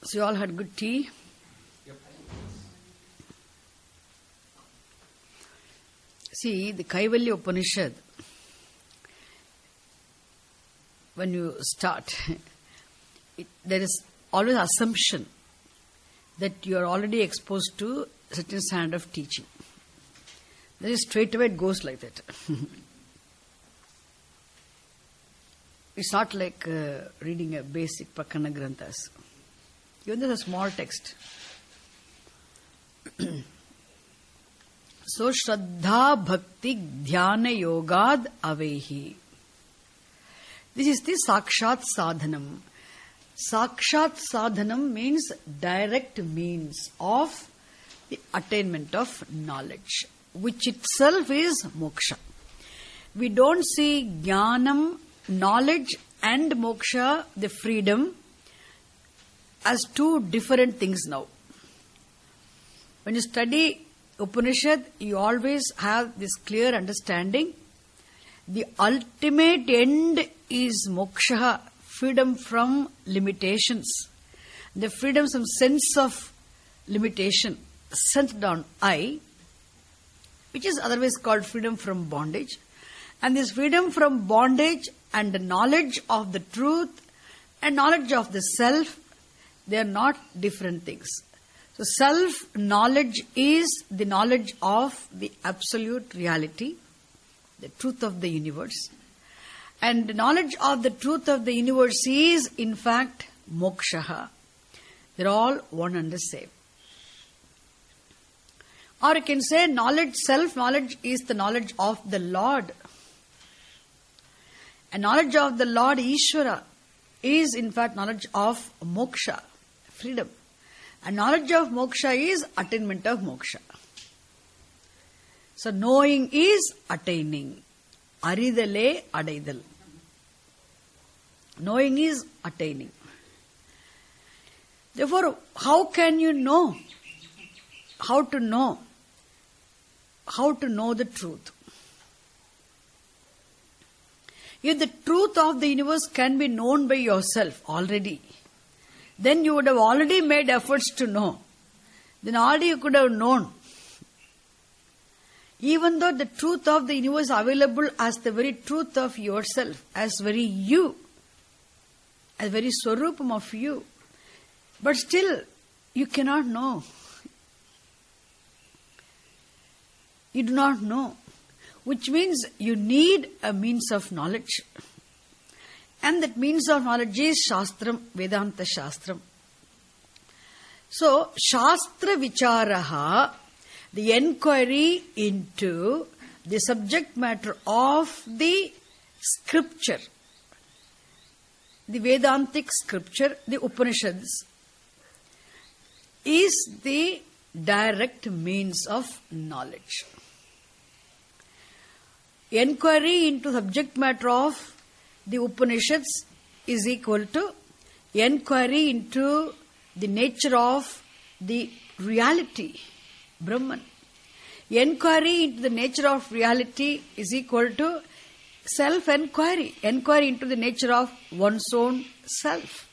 So you all had good tea? Yep. See, the Kaivalya Upanishad, when you start, there is always assumption that you are already exposed to a certain standard of teaching. That is, straight away it goes like that. It's not like reading a basic Prakana Granthas. Even though it's a small text. So, Shraddha Bhakti Dhyana Yogad Avehi. This is the Sakshat Sadhanam. Sakshat Sadhanam means direct means of the attainment of knowledge, which itself is moksha. We don't see jnanam, knowledge, and moksha, the freedom, as two different things now. When you study Upanishad, you always have this clear understanding. The ultimate end is moksha, freedom from limitations. The freedom from sense of limitation centered on I, which is otherwise called freedom from bondage. And this freedom from bondage and the knowledge of the truth and knowledge of the self, they are not different things. So self-knowledge is the knowledge of the absolute reality, the truth of the universe. And the knowledge of the truth of the universe is, in fact, moksha. They're all one and the same. Or you can say knowledge, self-knowledge is the knowledge of the Lord. And knowledge of the Lord Ishvara is, in fact, knowledge of moksha, freedom. And knowledge of moksha is attainment of moksha. So knowing is attaining. Aridale adaidal. Knowing is attaining. Therefore, how can you know? How to know? How to know the truth? If the truth of the universe can be known by yourself already, then you would have already made efforts to know. Then already you could have known. Even though the truth of the universe is available as the very truth of yourself, as very you, as very swarupam of you, but still you cannot know. You do not know. Which means you need a means of knowledge. And that means of knowledge is Shastram, Vedanta Shastram. So, Shastra Vicharaha, the enquiry into the subject matter of the scripture, the Vedantic scripture, the Upanishads, is the direct means of knowledge. Enquiry into subject matter of the Upanishads is equal to enquiry into the nature of the reality, Brahman. Enquiry into the nature of reality is equal to self-enquiry, enquiry into the nature of one's own self.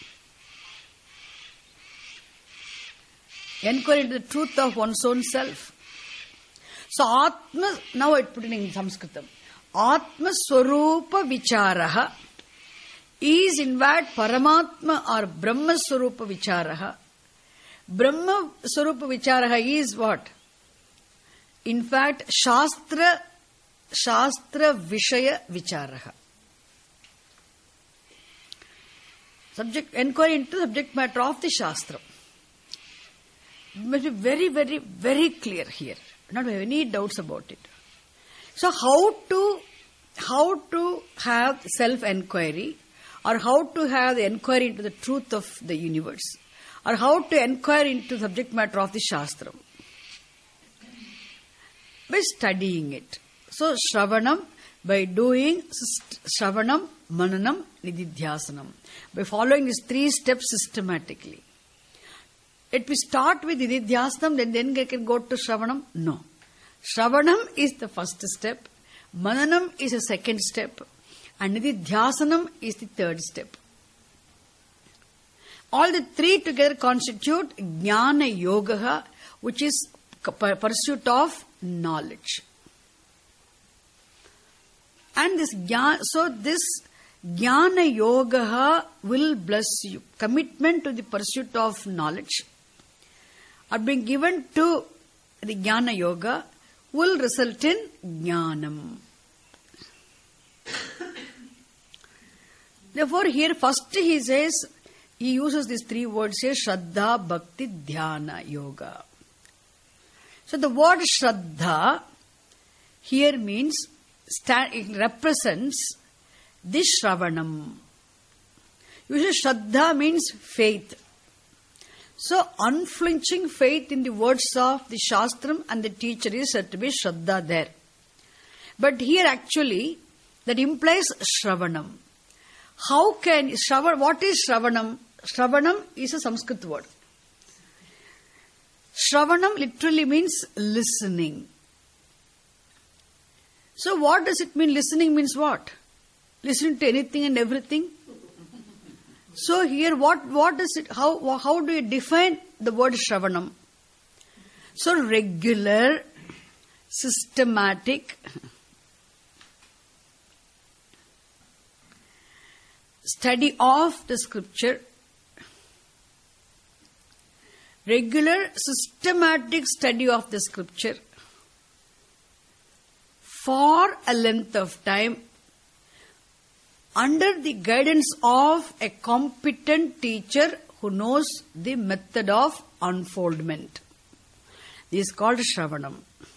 Enquiry into the truth of one's own self. So, Atma, now I put it in Sanskritam. Atma Swarupa Vicharaha is in fact Paramatma or Brahma Swarupa Vicharaha. Brahma Swarupa Vicharaha is what? In fact, Shastra Vishaya Vicharaha. Enquiry into subject matter of the Shastra. It must be very, very, very clear here. Not have any doubts about it. So how to have self-enquiry, or how to have the enquiry into the truth of the universe, or how to enquire into subject matter of the Shastra? By studying it. So Shravanam, by doing Shravanam, Mananam, Nididhyasanam. By following these 3 steps systematically. Let me start with Nididhyasanam, then I can go to Shravanam? No. Shravanam is the first step, Mananam is the second step, and Nididhyasanam is the third step. All the three together constitute Jnana Yoga, which is pursuit of knowledge. And this Jnana Yoga will bless you. Commitment to the pursuit of knowledge are being given to the Jnana Yoga will result in Jnanam. Therefore, here first he says, he uses these three words here, Shraddha, Bhakti, Dhyana, Yoga. So the word Shraddha here means, it represents the Shravanam. Usually Shraddha means faith. So unflinching faith in the words of the Shastram and the teacher is said to be Shraddha there. But here actually that implies Shravanam. How can what is Shravanam? Shravanam is a Sanskrit word. Shravanam literally means listening. So what does it mean? Listening means what? Listening to anything and everything? So here what does it, how do you define the word Shravanam? So regular, systematic, study of the scripture, regular, systematic study of the scripture for a length of time under the guidance of a competent teacher who knows the method of unfoldment. This is called Shravanam.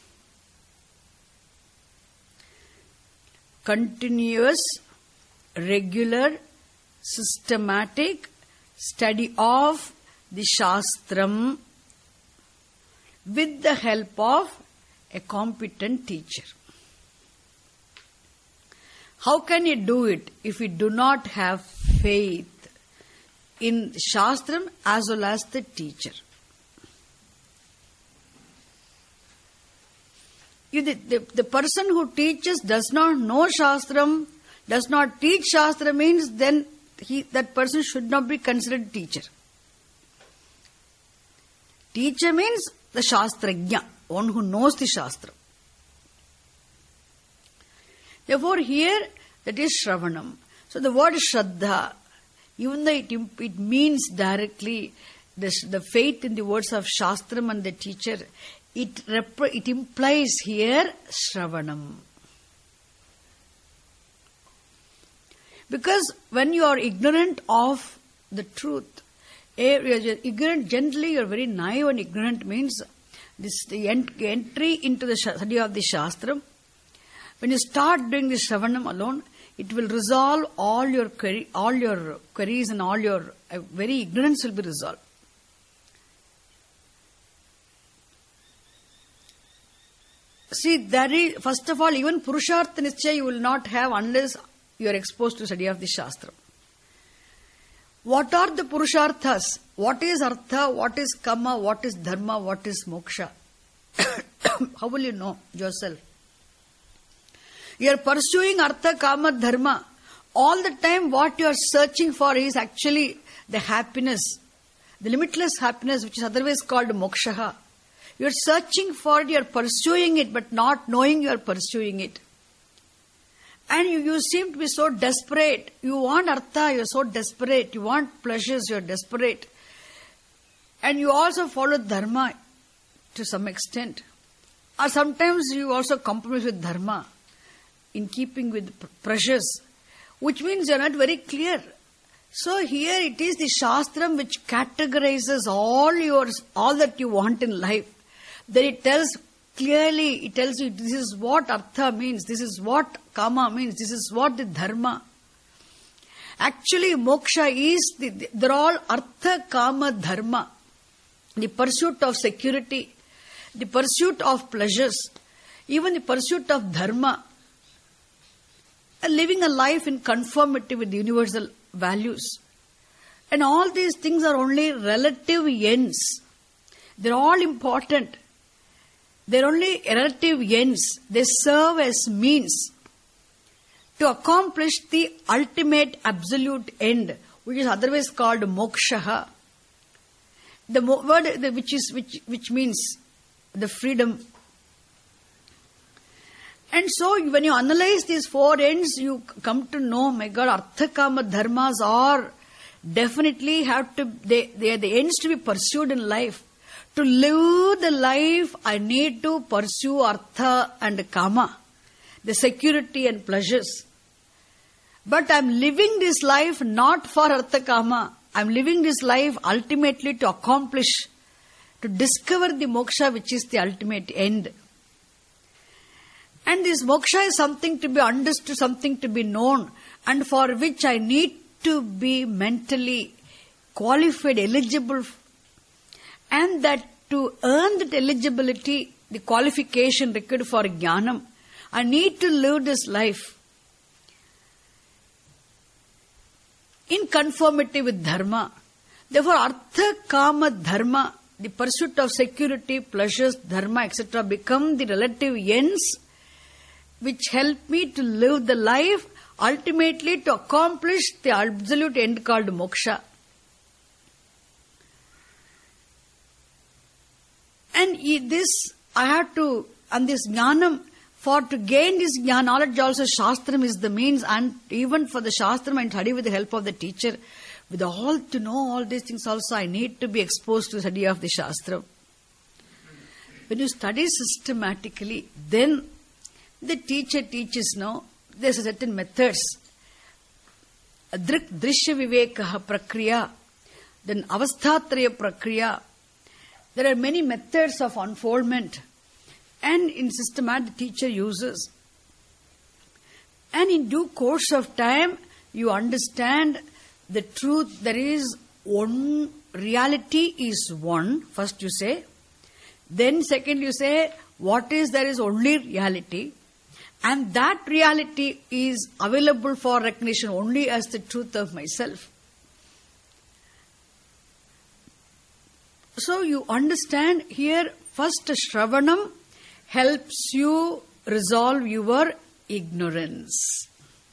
Continuous, regular, systematic study of the Shastram with the help of a competent teacher. How can you do it if you do not have faith in Shastram as well as the teacher? The person who teaches does not know Shastram, does not teach Shastra means then that person should not be considered teacher. Teacher means the Shastrajna, one who knows the Shastra. Therefore here that is Shravanam. So the word Shraddha, even though it means directly the faith in the words of Shastram and the teacher, it implies here Shravanam. Because when you are ignorant of the truth, ignorant, generally you are very naive and ignorant means the entry into the study of the Shastram. When you start doing the Shravanam alone, it will resolve all your queries and all your very ignorance will be resolved. See, first of all, even Purushartha Nischaya you will not have unless you are exposed to study of the Shastra. What are the Purusharthas? What is Artha? What is Kama? What is Dharma? What is Moksha? How will you know yourself? You are pursuing Artha, Kama, Dharma. All the time what you are searching for is actually the happiness, the limitless happiness which is otherwise called Moksha. You are searching for it, you are pursuing it but not knowing you are pursuing it. And you seem to be so desperate. You want Artha, you are so desperate. You want pleasures, you are desperate. And you also follow Dharma to some extent. Or sometimes you also compromise with Dharma in keeping with pressures, which means you are not very clear. So here it is the Shastram which categorizes all that you want in life. Then it tells clearly, it tells you this is what Artha means, this is what Kama means, this is what the Dharma. Actually, Moksha is, they're all Artha, Kama, Dharma. The pursuit of security, the pursuit of pleasures, even the pursuit of Dharma. Living a life in conformity with universal values. And all these things are only relative ends. They're all important. They're only relative ends. They serve as means to accomplish the ultimate absolute end, which is otherwise called moksha. The word which means the freedom. And so when you analyze these four ends, you come to know, my God, artha kama dharmas are definitely they are the ends to be pursued in life. To live the life, I need to pursue artha and kama, the security and pleasures. But I'm living this life not for artha kama. I'm living this life ultimately to accomplish, to discover the moksha, which is the ultimate end. And this moksha is something to be understood, something to be known, and for which I need to be mentally qualified, eligible. And that to earn that eligibility, the qualification required for jnanam, I need to live this life in conformity with dharma. Therefore, artha, kama, dharma, the pursuit of security, pleasures, dharma, etc. become the relative ends which help me to live the life, ultimately to accomplish the absolute end called moksha. And this, I have to, and this jnanam, to gain this knowledge also, shastram is the means, and even for the shastram and study with the help of the teacher, with all to know all these things also, I need to be exposed to the study of the shastram. When you study systematically, then the teacher teaches now, there's a certain methods. Drishya vivekaha prakriya, then avasthatraya prakriya. There are many methods of unfoldment, and in systematic the teacher uses. And in due course of time, you understand the truth. There is one, reality is one, first you say. Then second you say, there is only reality. And that reality is available for recognition only as the truth of myself. So you understand here, first Shravanam helps you resolve your ignorance.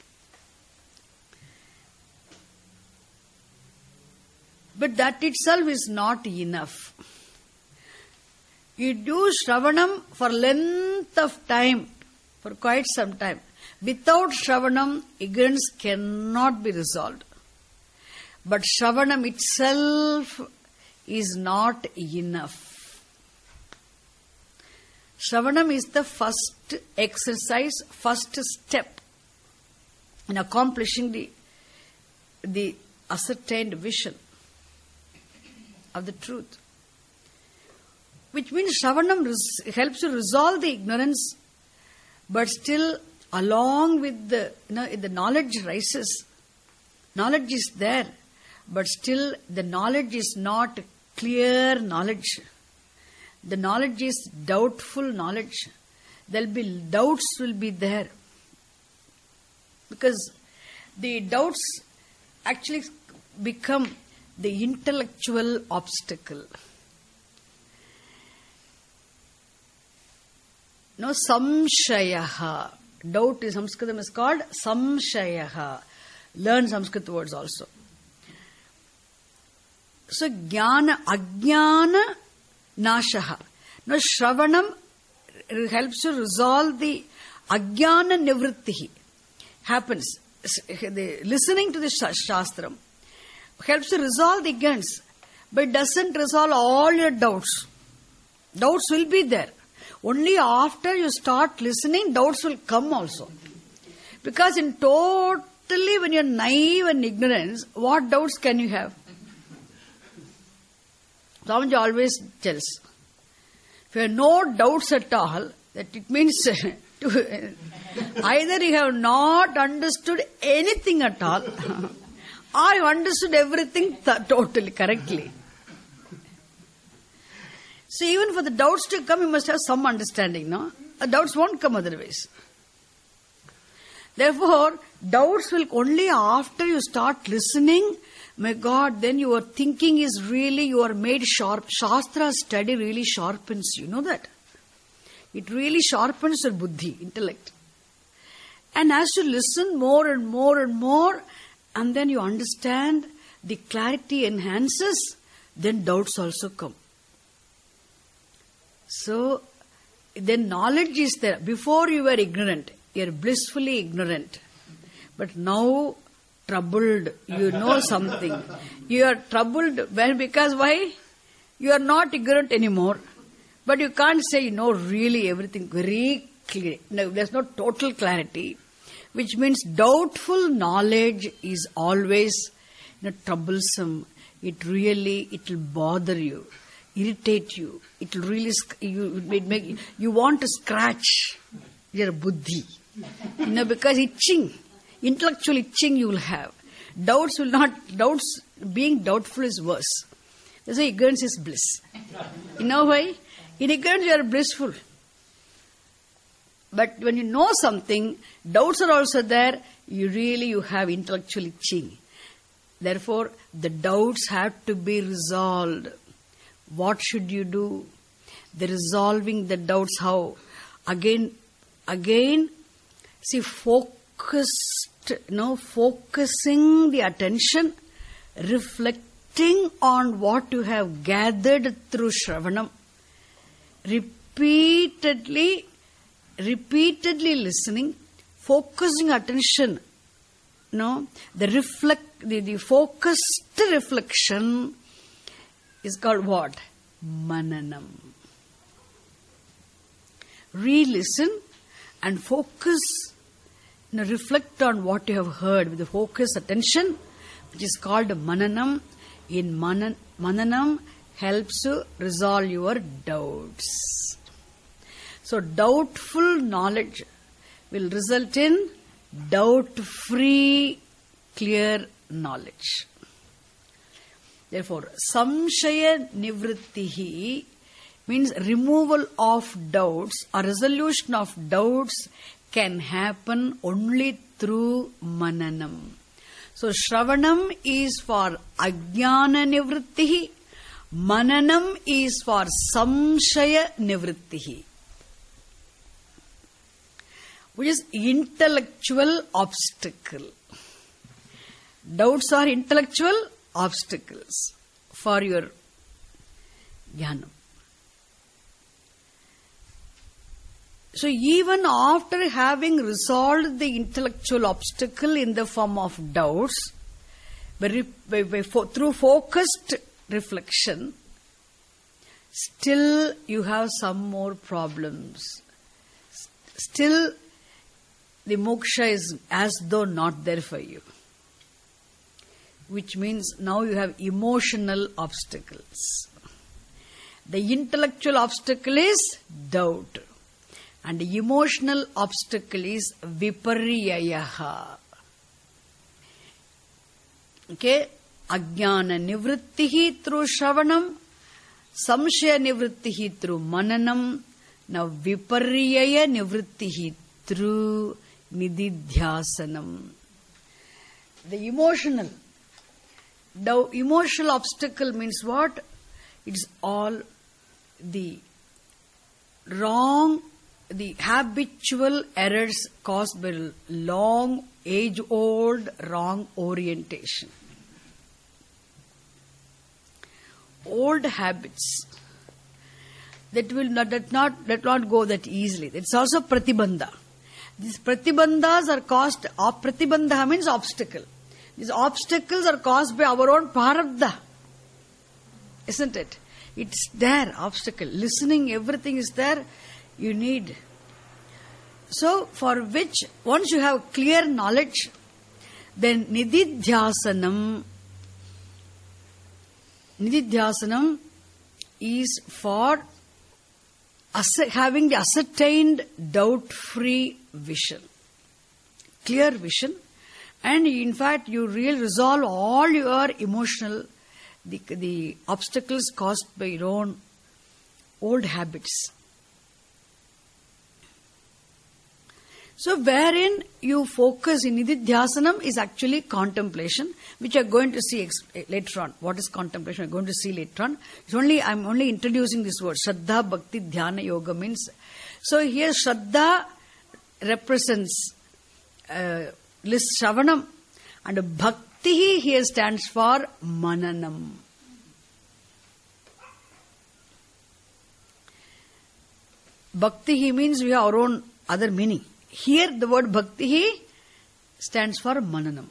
But that itself is not enough. You do Shravanam for length of time, for quite some time. Without Shravanam, ignorance cannot be resolved. But Shravanam itself is not enough. Shravanam is the first exercise, first step in accomplishing the ascertained vision of the truth. Which means Shravanam helps you resolve the ignorance, but still along with the knowledge rises. Knowledge is there, but still the knowledge is not clear knowledge. The knowledge is doubtful knowledge. Doubts will be there. Because the doubts actually become the intellectual obstacle. No, samshayaha. Doubt in Sanskritam is called samshayaha. Learn Sanskrit words also. So, ajnana nashaha. Now, Shravanam helps to resolve the ajnana nivrittihi. Happens. The listening to the shastram helps to resolve the ignorance, but it doesn't resolve all your doubts. Doubts will be there. Only after you start listening, doubts will come also. Because totally when you're naive and ignorant, what doubts can you have? Swamiji always tells, if you have no doubts at all, that it means either you have not understood anything at all, or you understood everything totally, correctly. So even for the doubts to come, you must have some understanding, no? The doubts won't come otherwise. Therefore, doubts will only after you start listening. My God, then your thinking is really, you are made sharp. Shastra study really sharpens you, know that? It really sharpens your buddhi, intellect. And as you listen more and more and more, and then you understand, the clarity enhances, then doubts also come. So, then knowledge is there. Before you were ignorant, you are blissfully ignorant. But now, troubled, you know something. You are troubled, well, because why? You are not ignorant anymore. But you can't say you know really everything very clear. No, there's no total clarity. Which means doubtful knowledge is always troublesome. It will bother you, irritate you. It will really, you want to scratch your buddhi. Because itching, intellectual itching you will have. Doubts, being doubtful is worse. That's why ignorance is bliss. You know why? In ignorance you are blissful. But when you know something, doubts are also there, you have intellectual itching. Therefore, the doubts have to be resolved. What should you do? The resolving the doubts, how? Again, see, focusing the attention, reflecting on what you have gathered through Shravanam, repeatedly listening, focusing attention. The focused reflection is called what? Mananam. Re-listen and focus, reflect on what you have heard with the focused attention, which is called Mananam. In Mananam helps to resolve your doubts. So doubtful knowledge will result in doubt-free, clear knowledge. Therefore, samshaya nivrittihi means removal of doubts or resolution of doubts can happen only through mananam. So, Shravanam is for ajnana nivrittihi, mananam is for samshaya nivrittihi, which is intellectual obstacle. Doubts are intellectual obstacles for your jnanam. So even after having resolved the intellectual obstacle in the form of doubts, through focused reflection, still you have some more problems. Still the moksha is as though not there for you. Which means now you have emotional obstacles. The intellectual obstacle is doubt. And the emotional obstacle is viparyayaha. Okay? Ajnana nivrittihi through Shravanam, samshaya nivrittihi through Mananam, now viparyaya nivrittihi through Nididhyasanam. The emotional obstacle means what? It's all the wrong, the habitual errors caused by long, age-old wrong orientation. Old habits that will not go that easily. It's also pratibandha. These pratibandhas are caused, pratibandha means obstacle. These obstacles are caused by our own prarabdha. Isn't it? It's there, obstacle. Listening, everything is there. You need. So, for which, once you have clear knowledge, then Nididhyasanam is for having the ascertained doubt-free vision. Clear vision. And in fact, you really resolve all your emotional, the obstacles caused by your own old habits. So, wherein you focus in Nididhyasanam is actually contemplation, which you are going to see later on. What is contemplation? We are going to see later on. I am only introducing this word. Shraddha, Bhakti, Dhyana, Yoga means. So, here Shraddha represents Shravanam, and Bhakti Bhakti here stands for mananam. Bhakti means we have our own other meaning. Here the word bhakti stands for mananam.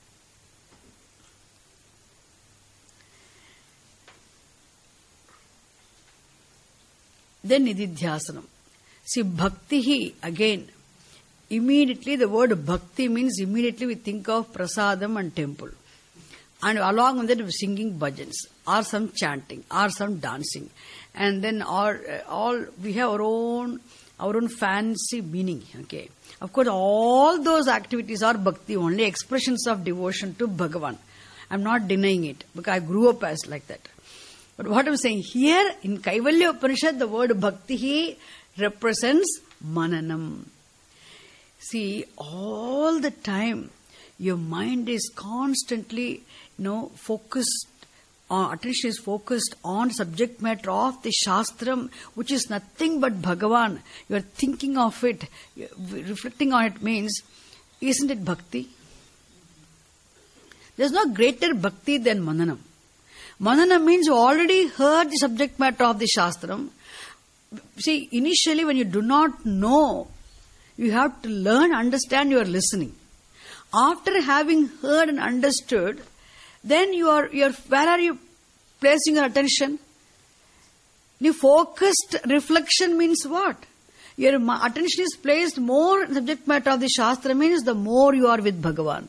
Then nididhyasanam. See, bhakti again. Immediately the word bhakti means immediately we think of prasadam and temple. And along with that we singing bhajans or some chanting or some dancing. And then all we have our own fancy meaning. Okay. Of course, all those activities are bhakti, only expressions of devotion to Bhagavan. I'm not denying it because I grew up as like that. But what I'm saying here in Kaivalya Upanishad, the word bhakti represents mananam. See, all the time your mind is constantly, focused. Attention is focused on subject matter of the Shastram, which is nothing but Bhagavan. You are thinking of it, reflecting on it means, isn't it bhakti? There's no greater bhakti than mananam. Mananam means you already heard the subject matter of the Shastram. See, initially when you do not know, you have to learn, understand, you are listening. After having heard and understood, then where are you placing your attention? The focused reflection means what? Your attention is placed more in subject matter of the Shastra means the more you are with Bhagavan.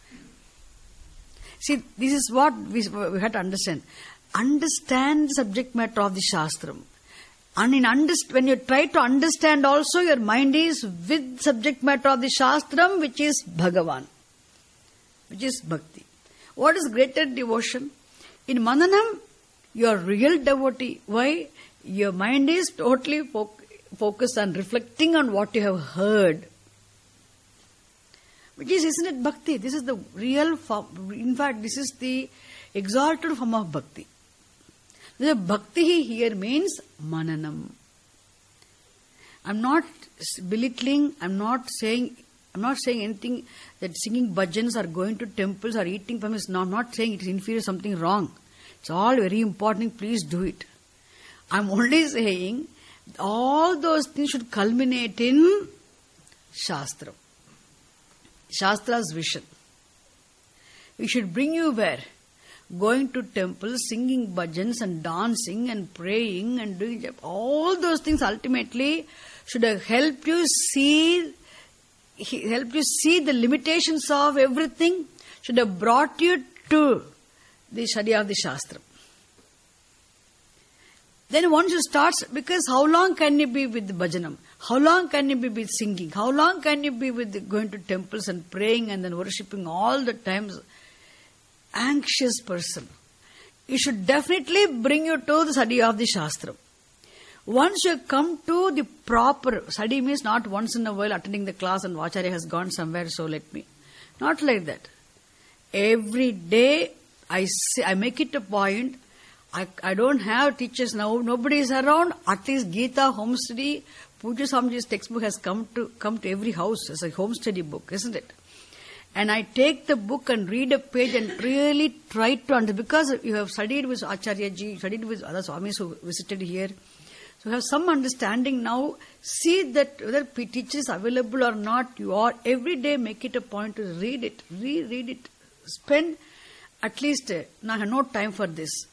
See, this is what we have to understand. Understand the subject matter of the Shastram. And when you try to understand also, your mind is with subject matter of the Shastram, which is Bhagavan, which is bhakti. What is greater devotion? In mananam, you are real devotee. Why? Your mind is totally focused on reflecting on what you have heard. Which is, isn't it bhakti? This is the real form. In fact, this is the exalted form of bhakti. The bhakti here means mananam. I'm not belittling, I'm not saying anything that singing bhajans or going to temples or eating from is I'm not saying it is inferior, something wrong. It's all very important, please do it. I'm only saying all those things should culminate in Shastra. Shastra's vision. It should bring you where? Going to temples, singing bhajans and dancing and praying and doing all those things ultimately should have helped you see the limitations of everything, should have brought you to the study of the Shastra. Then once you start, because how long can you be with the bhajanam? How long can you be with singing? How long can you be with going to temples and praying and then worshipping all the times? Anxious person. It should definitely bring you to the study of the Shastra. Once you come to the proper study means not once in a while attending the class and Acharya has gone somewhere, so let me. Not like that. Every day I make it a point. I don't have teachers now. Nobody is around. At least Gita home study, Pujya Swamiji's textbook has come to every house as a home study book, isn't it? And I take the book and read a page and really try to understand. Because you have studied with Acharya ji, studied with other Swamis who visited here. So you have some understanding now. See that whether teacher is available or not, you are every day make it a point to read it, reread it. Spend at least, now I have no time for this.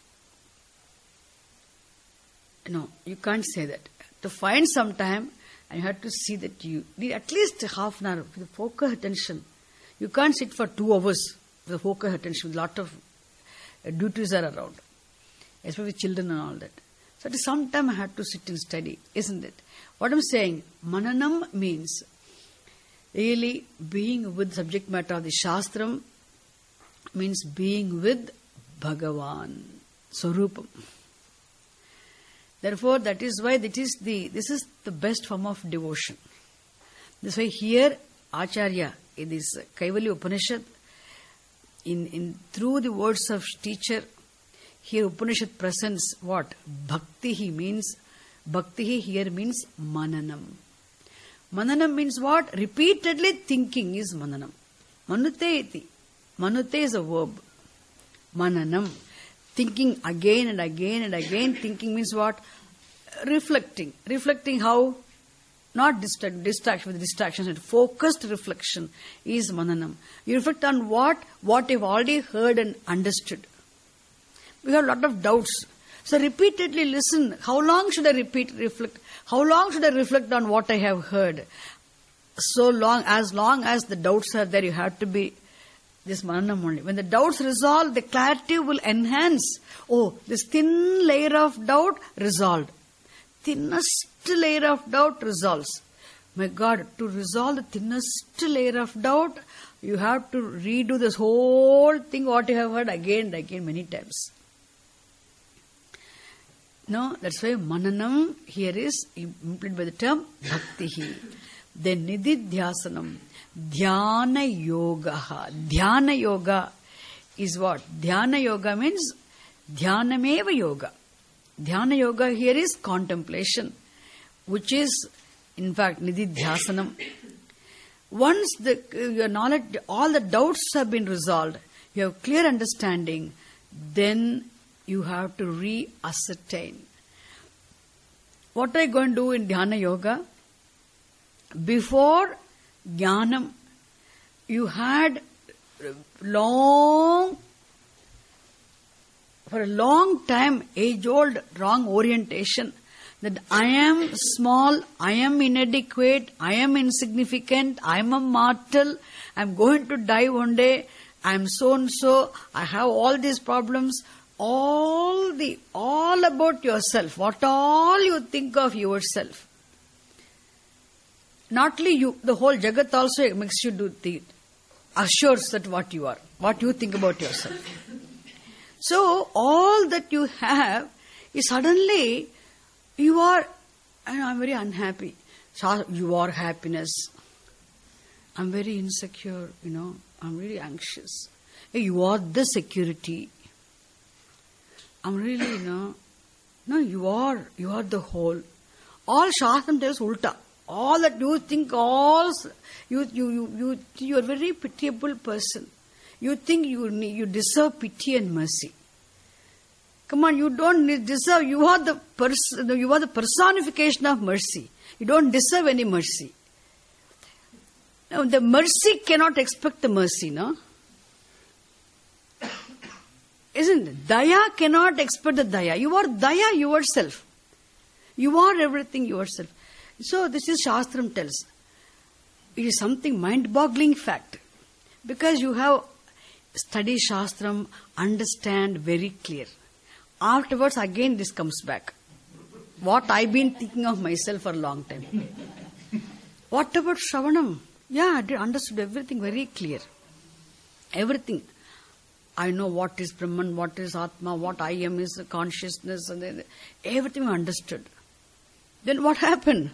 No, you can't say that. To find some time, and you have to see that you need at least half an hour with focused attention. You can't sit for 2 hours with focused attention with a lot of duties are around, especially with children and all that. So at some time I had to sit and study, isn't it? What I'm saying, mananam means really being with subject matter of the Shastram, means being with Bhagavan, Swarupam. Therefore, that is why this is the best form of devotion. That's why here Acharya in this Kaivalya Upanishad, through the words of teacher, here Upanishad presents what? Bhakti here means mananam. Mananam means what? Repeatedly thinking is mananam. Manute iti. Manute is a verb. Mananam. Thinking again and again and again. Thinking means what? Reflecting. Reflecting how? Not distraction with distractions. And focused reflection is mananam. You reflect on what? What you've already heard and understood. We have a lot of doubts. So repeatedly listen. How long should I reflect? How long should I reflect on what I have heard? So long as the doubts are there, you have to be this mananam only. When the doubts resolve, the clarity will enhance. Oh, this thin layer of doubt resolved. Thinnest layer of doubt resolves. My God, to resolve the thinnest layer of doubt, you have to redo this whole thing what you have heard again and again many times. No, that's why mananam here is implied by the term bhaktihi. Then nididhyasanam, dhyana yoga. Dhyana yoga is what? Dhyana yoga means dhyanameva yoga. Dhyana yoga here is contemplation, which is in fact nididhyasanam. Once your knowledge, all the doubts have been resolved, you have clear understanding, then you have to re-ascertain. What are you going to do in Dhyana Yoga? Before Jnanam, you had for a long time, age-old wrong orientation that I am small, I am inadequate, I am insignificant, I am a mortal, I am going to die one day, I am so-and-so, I have all these problems. All about yourself, what all you think of yourself. Not only you, the whole Jagat also makes you do assures that what you are, what you think about yourself. So all that you have is suddenly you are, I'm very unhappy. So you are happiness. I'm very insecure, I'm really anxious. You are the security. I'm really, no, you are the whole. All Shastram tells ulta. All that you think, you are a very pitiable person. You think you deserve pity and mercy. Come on, you don't deserve. You are the personification of mercy. You don't deserve any mercy. Now, the mercy cannot expect the mercy, no? Isn't it? Daya cannot expect the daya. You are daya yourself. You are everything yourself. So this is Shastram tells. It is something mind-boggling fact. Because you have studied Shastram, understand very clear. Afterwards again this comes back. What I've been thinking of myself for a long time. What about Shravanam? Yeah, I understood everything very clear. Everything. I know what is Brahman, what is Atma, what I am is consciousness, and everything I understood. Then what happened?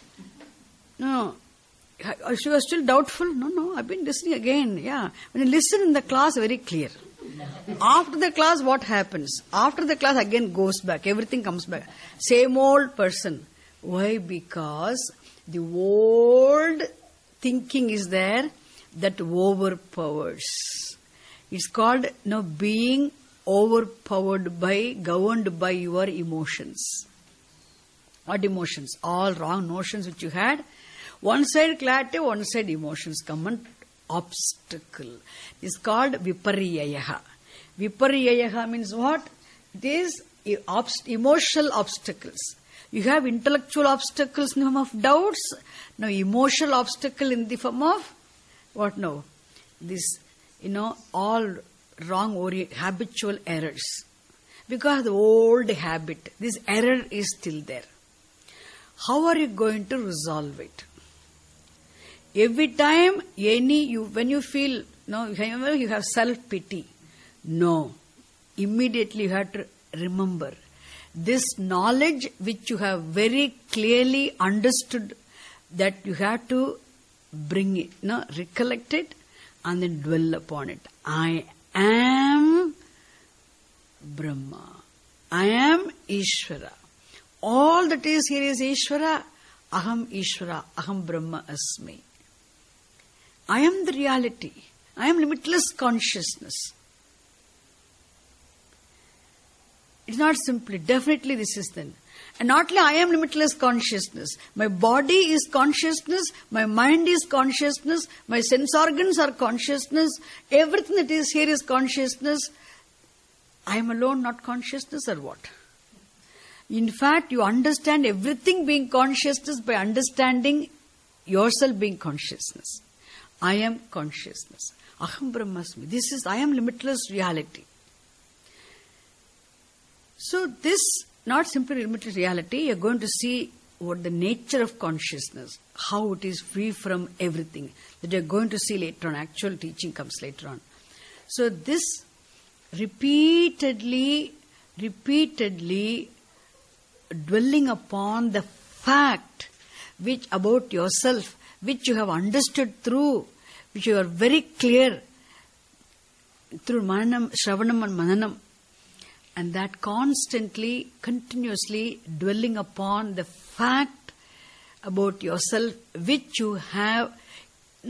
No. You are still doubtful? No, I've been listening again. Yeah. When you listen in the class, very clear. After the class, what happens? After the class, again goes back. Everything comes back. Same old person. Why? Because the old thinking is there that overpowers. It's called being overpowered governed by your emotions. What emotions? All wrong notions which you had. One side clarity, one side emotions come and obstacle. It's called viparyayaha. Viparyayaha means what? It is emotional obstacles. You have intellectual obstacles in the form of doubts. Now emotional obstacle in the form of what now? This, all wrong habitual errors. Because the old habit, this error is still there. How are you going to resolve it? Every time when you feel, whenever you have self-pity, immediately you have to remember this knowledge which you have very clearly understood, that you have to bring it, recollect it and then dwell upon it. I am Brahma. I am Ishvara. All that is here is Ishvara. Aham Ishvara. Aham Brahma Asmi. I am the reality. I am limitless consciousness. It's not simply, definitely this is then. And not only I am limitless consciousness, my body is consciousness, my mind is consciousness, my sense organs are consciousness, everything that is here is consciousness. I am alone not consciousness or what? In fact, you understand everything being consciousness by understanding yourself being consciousness. I am consciousness. Aham Brahmasmi. This is, I am limitless reality. So this, not simply limitless reality, you are going to see what the nature of consciousness, how it is free from everything, that you are going to see later on. Actual teaching comes later on. So this repeatedly dwelling upon the fact which about yourself, which you have understood through, which you are very clear through Mananam, Shravanam and Mananam, and that constantly, continuously dwelling upon the fact about yourself which you have, I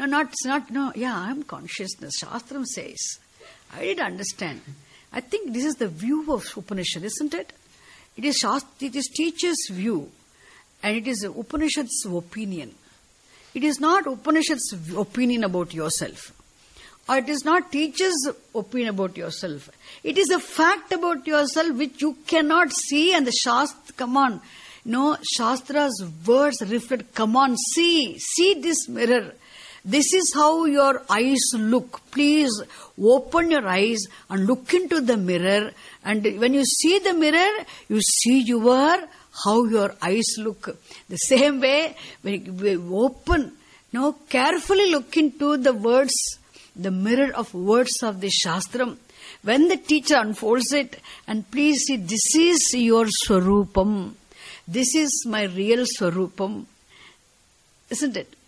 am consciousness. Shastram says, I did understand. I think this is the view of Upanishad, isn't it? It is teacher's view, and it is Upanishad's opinion. It is not Upanishad's opinion about yourself, or it is not teacher's opinion about yourself. It is a fact about yourself which you cannot see, and the Shastra, come on, Shastra's words reflect, come on, see this mirror. This is how your eyes look. Please open your eyes and look into the mirror. And when you see the mirror, you see how your eyes look. The same way, when you open, carefully look into the words, the mirror of words of the Shastram. When the teacher unfolds it, and please see, this is your Swarupam. This is my real Swarupam. Isn't it?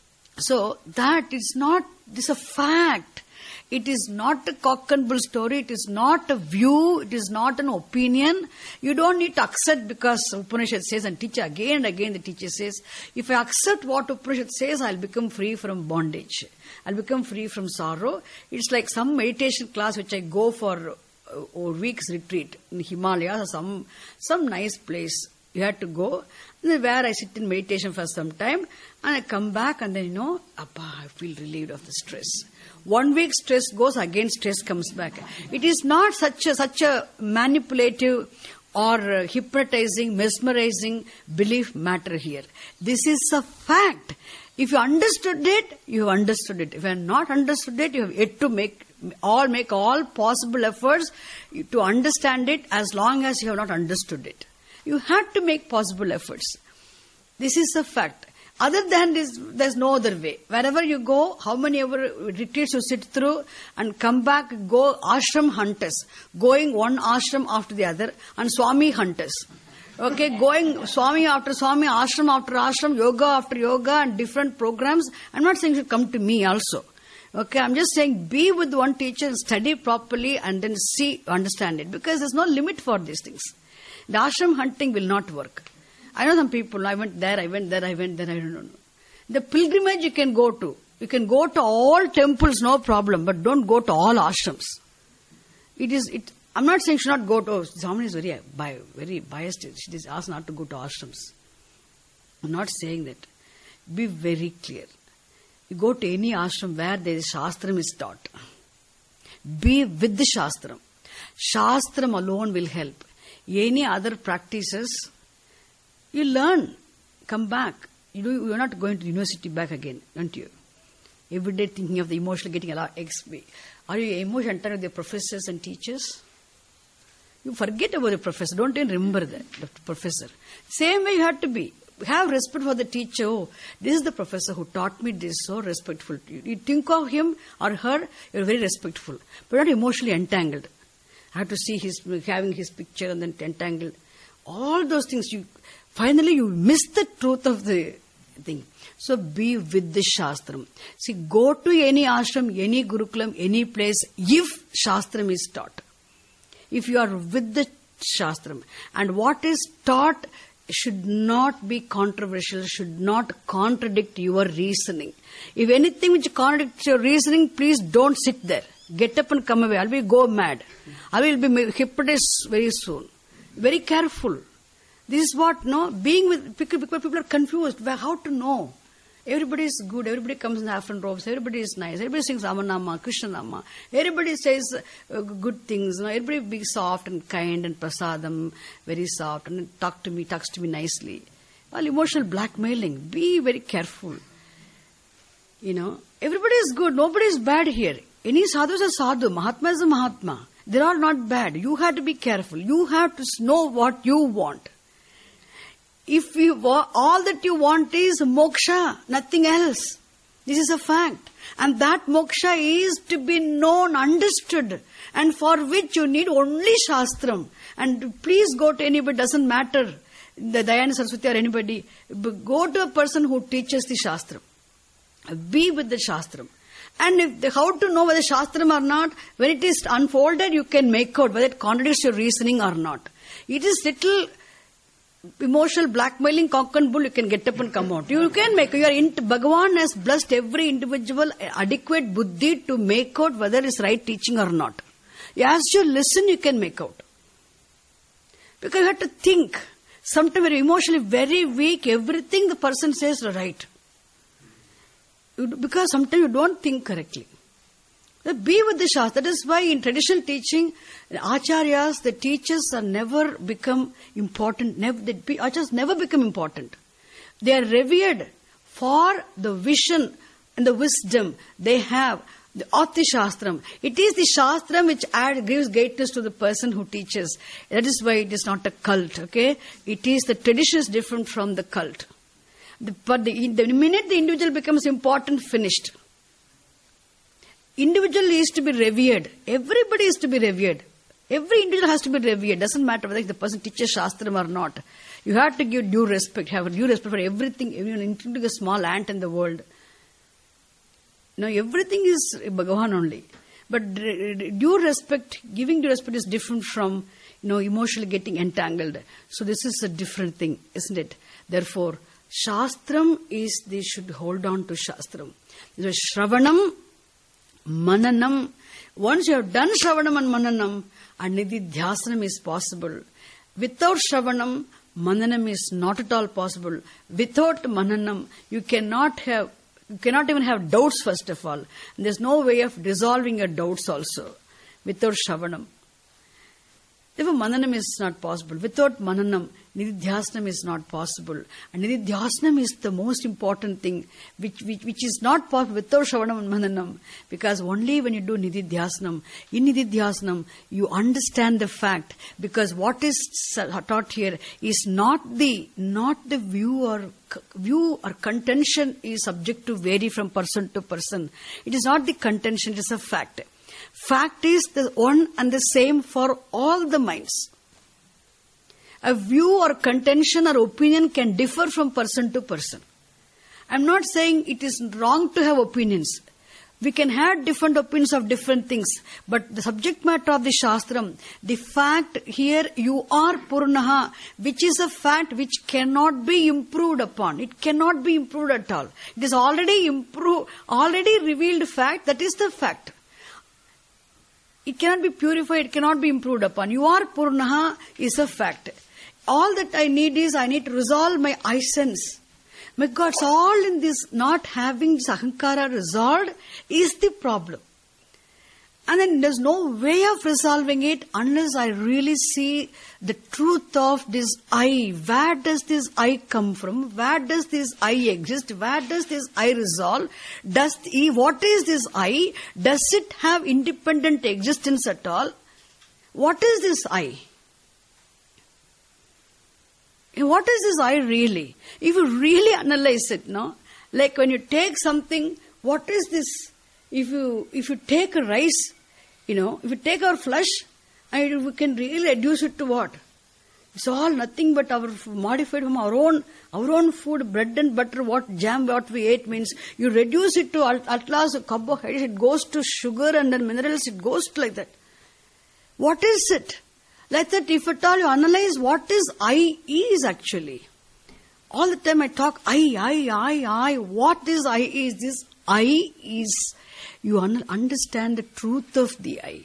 So that is not, this is a fact. It is not a cock and bull story. It is not a view. It is not an opinion. You don't need to accept because Upanishad says, and teacher again and again the teacher says, if I accept what Upanishad says, I'll become free from bondage. I'll become free from sorrow. It's like some meditation class which I go for a week's retreat in Himalayas or some nice place. You have to go, and where I sit in meditation for some time, and I come back, and then I feel relieved of the stress. 1 week stress goes, again stress comes back. It is not such a manipulative or hypnotizing, mesmerizing belief matter here. This is a fact. If you understood it, you have understood it. If you have not understood it, you have yet to make all possible efforts to understand it, as long as you have not understood it. You have to make possible efforts. This is a fact. Other than this, there's no other way. Wherever you go, how many ever retreats you sit through and come back, go ashram hunters. Going one ashram after the other, and Swami hunters. Okay, going Swami after Swami, ashram after ashram, yoga after yoga, and different programs. I'm not saying you should come to me also. Okay, I'm just saying be with one teacher and study properly and then understand it. Because there's no limit for these things. The ashram hunting will not work. I know some people, I went there, I don't know. The pilgrimage you can go to. You can go to all temples, no problem, but don't go to all ashrams. I'm not saying you should not go to, someone is very biased. She is asked not to go to ashrams. I'm not saying that. Be very clear. You go to any ashram where there is Shastram is taught. Be with the Shastram. Shastram alone will help. Any other practices, you learn, come back. You're not going to university back again, aren't you? Every day thinking of the emotional, getting a lot of XP. Are you emotional with the professors and teachers? You forget about the professor. Don't even remember the professor. Same way you have to be. Have respect for the teacher. Oh, this is the professor who taught me this, so respectful. You think of him or her, you're very respectful. But not emotionally entangled. I have to see having his picture and then entangled. All those things, finally you miss the truth of the thing. So be with the Shastram. See, go to any ashram, any gurukulam, any place, if Shastram is taught. If you are with the Shastram. And what is taught should not be controversial, should not contradict your reasoning. If anything which contradicts your reasoning, please don't sit there. Get up and come away. I will go mad. I will be hypnotized very soon. Very careful. This is what, being with people are confused. How to know? Everybody is good. Everybody comes in half and robes. Everybody is nice. Everybody sings Ramanama, Krishnanama. Everybody says good things. Everybody be soft and kind and prasadam, very soft, and talks to me nicely. All emotional blackmailing. Be very careful. Everybody is good. Nobody is bad here. Any sadhu is a sadhu. Mahatma is a Mahatma. They are not bad. You have to be careful. You have to know what you want. If all that you want is moksha, nothing else. This is a fact. And that moksha is to be known, understood, and for which you need only Shastram. And please go to anybody, doesn't matter, the Dayana Saraswati or anybody, go to a person who teaches the Shastram. Be with the Shastram. And how to know whether Shastram or not, when it is unfolded, you can make out whether it contradicts your reasoning or not. It is little emotional blackmailing, cock and bull, you can get up and come out. You can make, Bhagavan has blessed every individual adequate buddhi to make out whether it's right teaching or not. As you listen, you can make out. Because you have to think. Sometimes you're emotionally very weak, everything the person says is right. Because sometimes you don't think correctly. Be with the Shastra. That is why in traditional teaching, acharyas, the teachers are never become important. Acharyas never become important. They are revered for the vision and the wisdom they have of the Shastram. It is the Shastram which gives greatness to the person who teaches. That is why it is not a cult. Okay, it is the tradition is different from the cult. But the minute the individual becomes important, finished. Individual is to be revered. Everybody is to be revered. Every individual has to be revered. Doesn't matter whether the person teaches Shastram or not. You have to give due respect. Have due respect for everything, even including a small ant in the world. Everything is Bhagavan only. But due respect, giving due respect is different from, emotionally getting entangled. So this is a different thing, isn't it? Therefore, Shastram is, they should hold on to Shastram. There is Shravanam, Mananam. Once you have done Shravanam and Mananam, and Nididhyasanam is possible. Without Shravanam, Mananam is not at all possible. Without Mananam, you cannot even have doubts, first of all. And there's no way of resolving your doubts also. Without Shravanam. Therefore, Mananam is not possible. Without Mananam, Nididhyasanam is not possible. And Nididhyasanam is the most important thing, which is not possible without Shravanam and Mananam. Because only when you do Nididhyasanam, in Nididhyasanam, you understand the fact. Because what is taught here is not the view or contention is subject to vary from person to person. It is not the contention, it is a fact. Fact is the one and the same for all the minds. A view or contention or opinion can differ from person to person. I am not saying it is wrong to have opinions. We can have different opinions of different things. But the subject matter of the Shastram, the fact here, you are Purnaha, which is a fact which cannot be improved upon. It cannot be improved at all. It is already revealed fact, that is the fact. It cannot be purified, it cannot be improved upon. You are Purnaha is a fact. All that I need to resolve my I sense. My God, it's all in this not having this Ahankara resolved is the problem. And then there's no way of resolving it unless I really see the truth of this I. Where does this I come from? Where does this I exist? Where does this I resolve? What is this I? Does it have independent existence at all? What is this I? What is this I really? If you really analyze it, like when you take something, what is this? If you take a rice, if you take our flesh, and we can really reduce it to what? It's all nothing but our modified from our own food, bread and butter, jam what we ate means. You reduce it to at last carbohydrates, it goes to sugar and then minerals, it goes to like that. What is it? Like that, if at all you analyze what is I is actually. All the time I talk I. What is I is? This I is, you understand the truth of the I.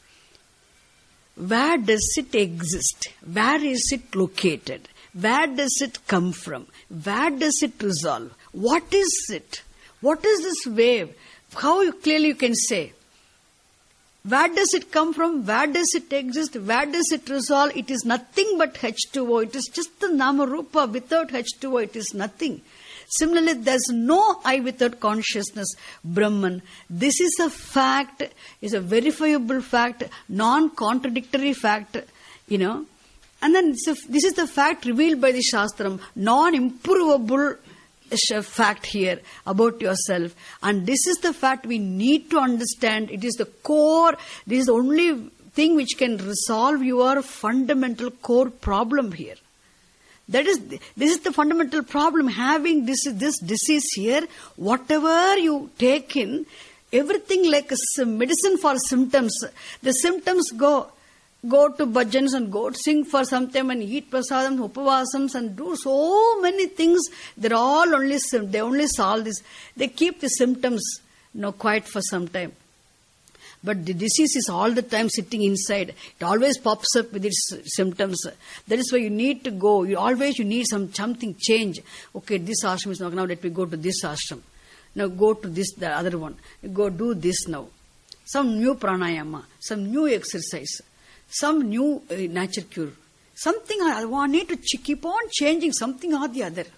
Where does it exist? Where is it located? Where does it come from? Where does it resolve? What is it? What is this wave? How clearly you can say? Where does it come from? Where does it exist? Where does it resolve? It is nothing but H2O. It is just the Nama Rupa. Without H2O, it is nothing. Similarly, there is no I without consciousness, Brahman. This is a fact, is a verifiable fact, non-contradictory fact, And then this is the fact revealed by the Shastram, non-improvable fact here about yourself. And this is the fact we need to understand. It is the core, this is the only thing which can resolve your fundamental core problem here. This is the fundamental problem. Having this disease here, whatever you take in, everything like a medicine for symptoms. The symptoms go to bhajans and go sing for some time and eat prasadam, upavasams and do so many things. They only solve this. They keep the symptoms quiet for some time. But the disease is all the time sitting inside. It always pops up with its symptoms. That is why you need to go. You need something change. Okay, this ashram is not, now let me go to this ashram. Now go to the other one. Go do this now. Some new pranayama, some new exercise, some new nature cure. Something I need to keep on changing something or the other.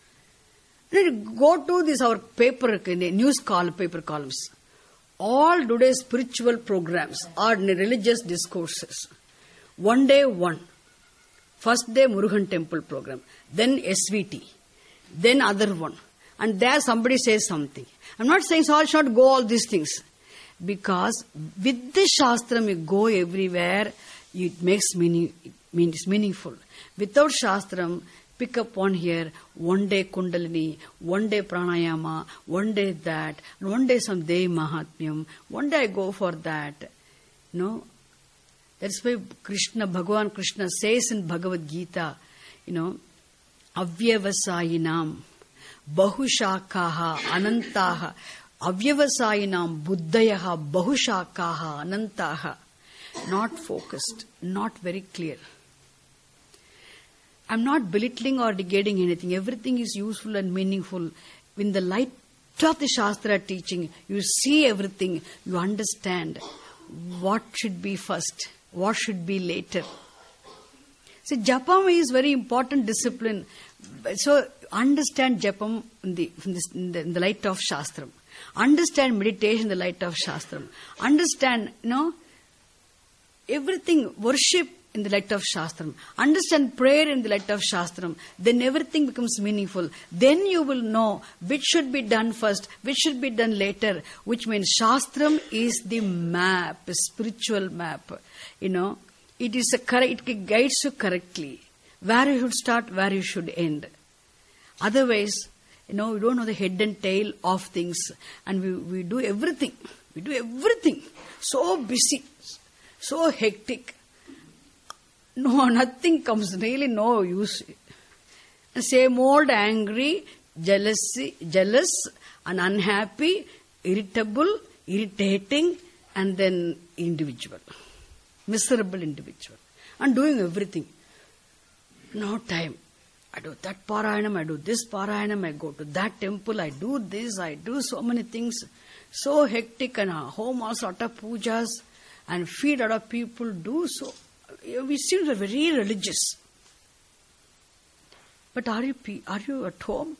Go to this our paper, news paper columns. All today's spiritual programs are religious discourses. One day one. First day Murugan temple program. Then SVT. Then other one. And there somebody says something. I'm not saying so I should not go all these things. Because with the Shastram you go everywhere, it makes meaningful. Without Shastram, pick up one here, one day Kundalini, one day Pranayama, one day that, one day some Devi Mahatmyam, one day I go for that. That's why Bhagavan Krishna says in Bhagavad Gita, Avyavasayinam, Bahushakaha, Anantaha, Avyavasayinam, Buddhayaha, Bahushakaha, Anantaha. Not focused, not very clear. I'm not belittling or negating anything. Everything is useful and meaningful. In the light of the Shastra teaching, you see everything. You understand what should be first, what should be later. See, Japam is very important discipline. So, understand Japam in the light of Shastram. Understand meditation in the light of Shastram. Understand, everything, worship in the light of Shastram. Understand prayer in the light of Shastram. Then everything becomes meaningful. Then you will know which should be done first, which should be done later. Which means Shastram is the map, a spiritual map. It guides you correctly. Where you should start, where you should end. Otherwise, you don't know the head and tail of things. And we do everything. We do everything. So busy. So hectic. No, nothing comes, really no use. Same old angry, jealous and unhappy, irritable, irritating, and then individual. Miserable individual. And doing everything. No time. I do that Parayanam, I do this Parayanam, I go to that temple, I do this, I do so many things. So hectic, and home also lot of pujas, and feed a lot of people, do so. We seem very religious. But are you at home?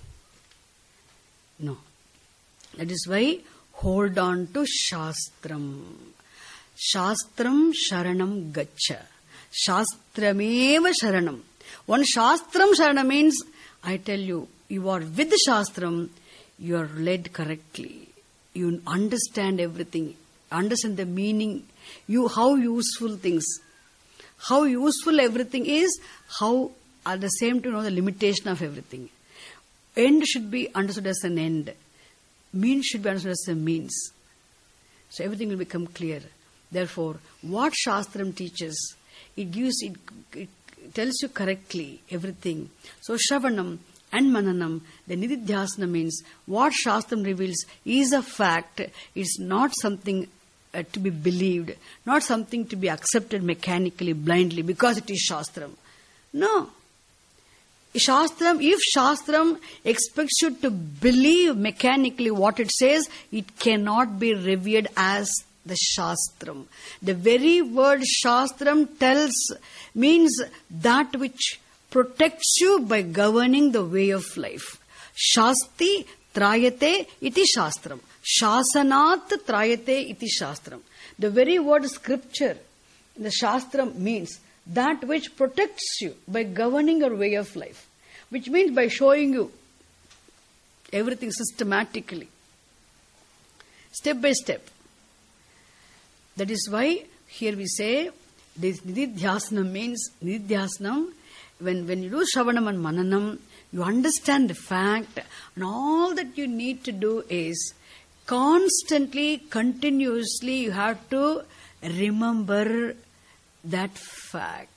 No. That is why hold on to Shastram. Shastram Sharanam Gaccha. Shastrameva Sharanam. One Shastram Sharanam means, I tell you, you are with the Shastram, you are led correctly. You understand everything. Understand the meaning. How useful things. How useful everything is, how at the same time know the limitation of everything. End should be understood as an end. Means should be understood as a means. So everything will become clear. Therefore, what Shastram teaches It tells you correctly everything. So Shravanam and Mananam, the Nididhyasana means what Shastram reveals is a fact. It's not something to be believed, not something to be accepted mechanically, blindly, because it is Shastram. No. Shastram, if Shastram expects you to believe mechanically what it says, it cannot be revered as the Shastram. The very word Shastram means that which protects you by governing the way of life. Shasti trayate iti Shastram. Shasanat trayate iti Shastram. The very word scripture, the Shastram means that which protects you by governing your way of life, which means by showing you everything systematically, step by step. That is why here we say this Nididhyasana means, Nididhyasana, when you do Shravanam and Mananam, you understand the fact, and all that you need to do is constantly, continuously, you have to remember that fact.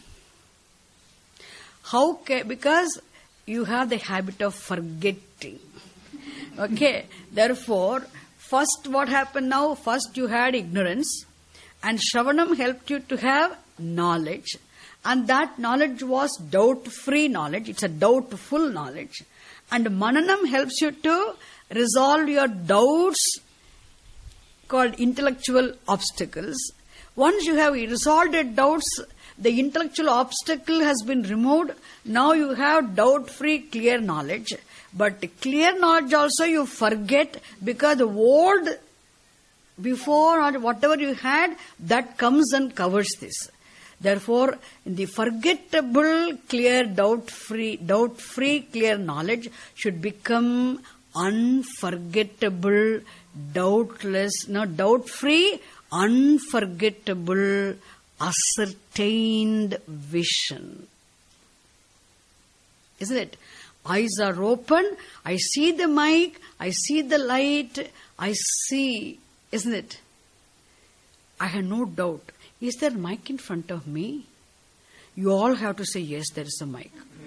Because you have the habit of forgetting. Okay, therefore, first what happened now? First you had ignorance, and Shravanam helped you to have knowledge. And that knowledge was doubt-free knowledge. It's a doubtful knowledge. And Mananam helps you to resolve your doubts, called intellectual obstacles. Once you have resolved your doubts, the intellectual obstacle has been removed. Now you have doubt-free, clear knowledge. But clear knowledge also you forget, because the old, before or whatever you had, that comes and covers this. Therefore, the forgettable, clear, doubt-free, clear knowledge should become unforgettable, doubt-free, unforgettable, ascertained vision. Isn't it? Eyes are open, I see the mic, I see the light, I see, isn't it? I have no doubt. Is there a mic in front of me? You all have to say, yes, there is a mic.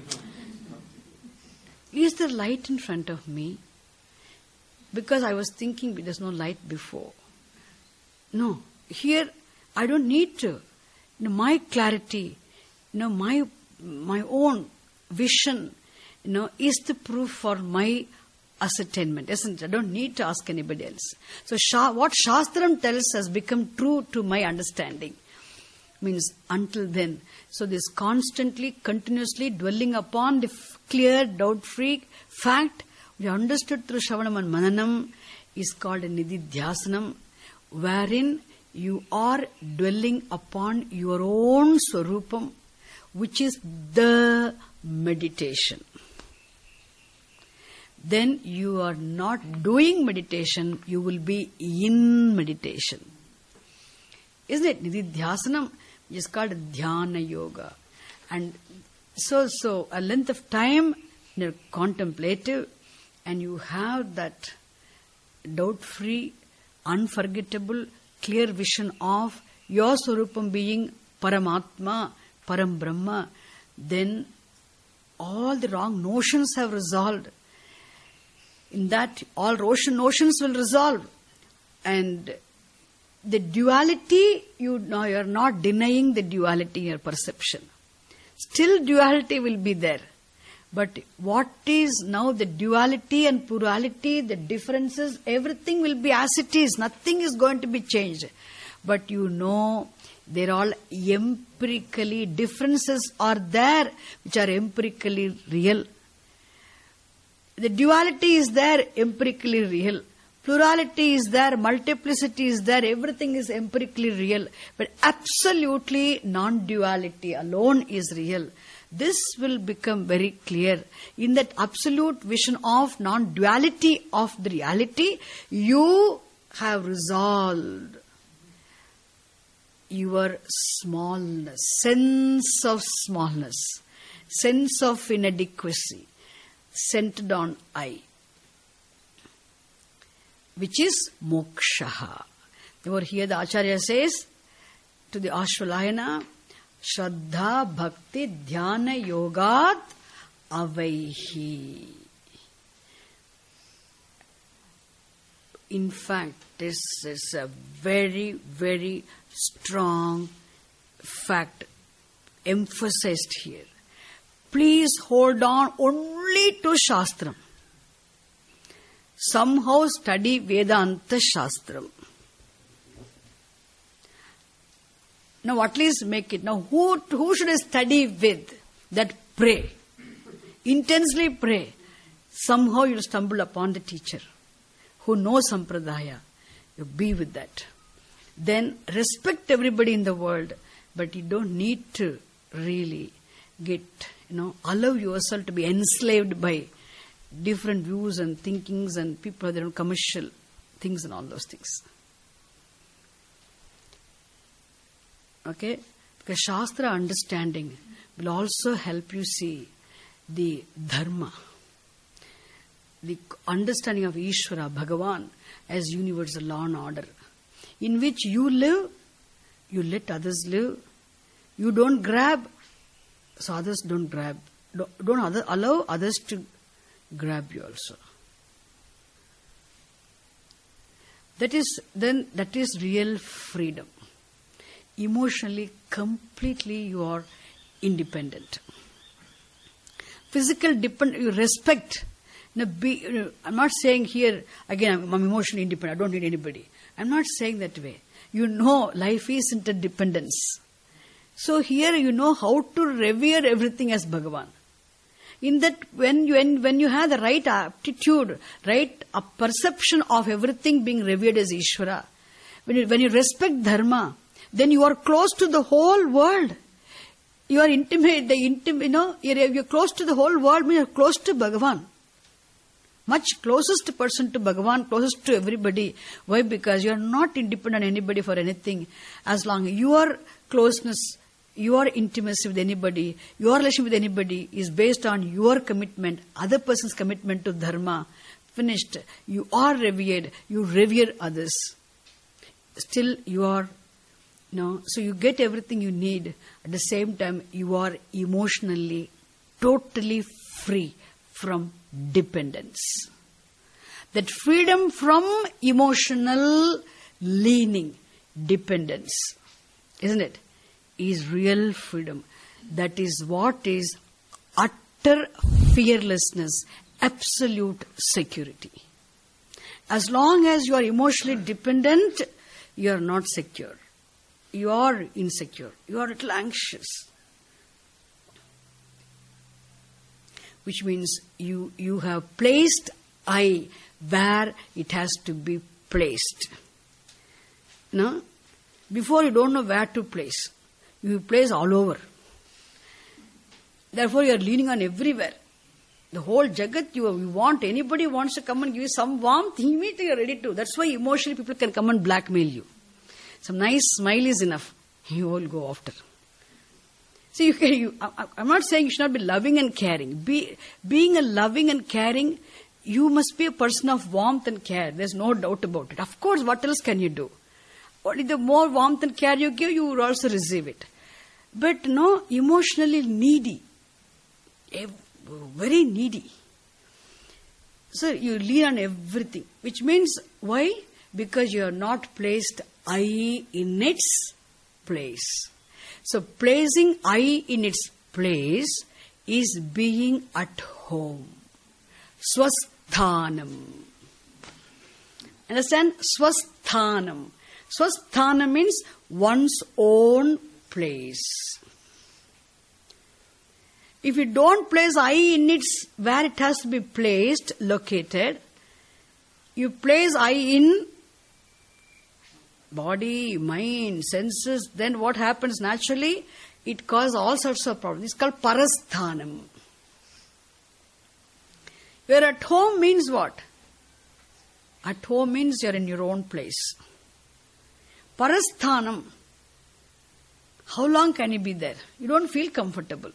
Is there light in front of me? Because I was thinking there's no light before. No, here I don't need to. My clarity, my own vision, is the proof for my ascertainment, isn't it? I don't need to ask anybody else. So what Shastram tells has become true to my understanding. Means until then. So this constantly, continuously dwelling upon the clear, doubt-free fact we understood through Shravanam and Mananam is called a Nididhyasanam, wherein you are dwelling upon your own Swarupam, which is the meditation. Then you are not doing meditation, you will be in meditation. Isn't it? Nididhyasanam is called Dhyana Yoga. And so a length of time you're contemplative, and you have that doubt-free, unforgettable, clear vision of your Swarupam being Paramatma, Param Brahma, then all the wrong notions have resolved. In that, all notions will resolve. And the duality, you are not denying the duality in your perception. Still duality will be there. But what is now the duality and plurality, the differences, everything will be as it is. Nothing is going to be changed. But they're all empirically, differences are there which are empirically real. The duality is there, empirically real. Plurality is there, multiplicity is there, everything is empirically real. But absolutely non-duality alone is real. This will become very clear. In that absolute vision of non-duality of the reality, you have resolved your smallness, sense of smallness, sense of inadequacy, centered on I, which is moksha. Therefore here the Acharya says to the Ashvalayana, Shraddha Bhakti Dhyana Yogat Avaihi. In fact, this is a very, very strong fact emphasized here. Please hold on only to Shastram. Somehow study Vedanta Shastram. Now at least make it. Now who should I study with? That pray. Intensely pray. Somehow you'll stumble upon the teacher who knows Sampradaya. You be with that. Then respect everybody in the world, but you don't need to really allow yourself to be enslaved by different views and thinkings and people, their own commercial things and all those things. Okay? Because Shastra understanding will also help you see the dharma, the understanding of Ishvara, Bhagavan, as universal law and order, in which you live, you let others live, you don't grab, so others don't grab. Don't allow others to grab you also. That is real freedom. Emotionally, completely you are independent. Physical dependent, you respect. I'm not saying here, again, I'm emotionally independent, I don't need anybody. I'm not saying that way. You know life is interdependence. So here you know how to revere everything as Bhagavan. In that, when you have the right aptitude, right perception of everything being revered as Ishvara, when you respect Dharma, then you are close to the whole world. You are intimate, you're close to the whole world, means you're close to Bhagavan. Much closest person to Bhagavan, closest to everybody. Why? Because you are not independent on anybody for anything. As long as your closeness, your intimacy with anybody, your relation with anybody is based on your commitment, other person's commitment to Dharma, finished. You are revered, you revere others. Still you are, so you get everything you need. At the same time, you are emotionally totally free from dependence. That freedom from emotional leaning, dependence, isn't it? Is real freedom. That is what is utter fearlessness, absolute security. As long as you are emotionally dependent, you are not secure. You are insecure. You are a little anxious. Which means you have placed I where it has to be placed. No? Before you don't know where to place. You place all over. Therefore you are leaning on everywhere. The whole Jagat, you want, anybody wants to come and give you some warmth, immediately you are ready to. That's why emotionally people can come and blackmail you. Some nice smile is enough. You will go after. See, I'm not saying you should not be loving and caring. Being a loving and caring, you must be a person of warmth and care. There's no doubt about it. Of course, what else can you do? Only the more warmth and care you give, you will also receive it. But no, emotionally needy. Very needy. So you lean on everything. Which means, why? Because you are not placed I in its place. So placing I in its place is being at home. Swasthanam. Understand? Swasthanam. Swasthanam means one's own place. If you don't place I in its where it has to be placed, located, you place I in body, mind, senses, then what happens naturally? It causes all sorts of problems. It's called parasthanam. You're at home means what? At home means you're in your own place. Parasthanam. How long can you be there? You don't feel comfortable.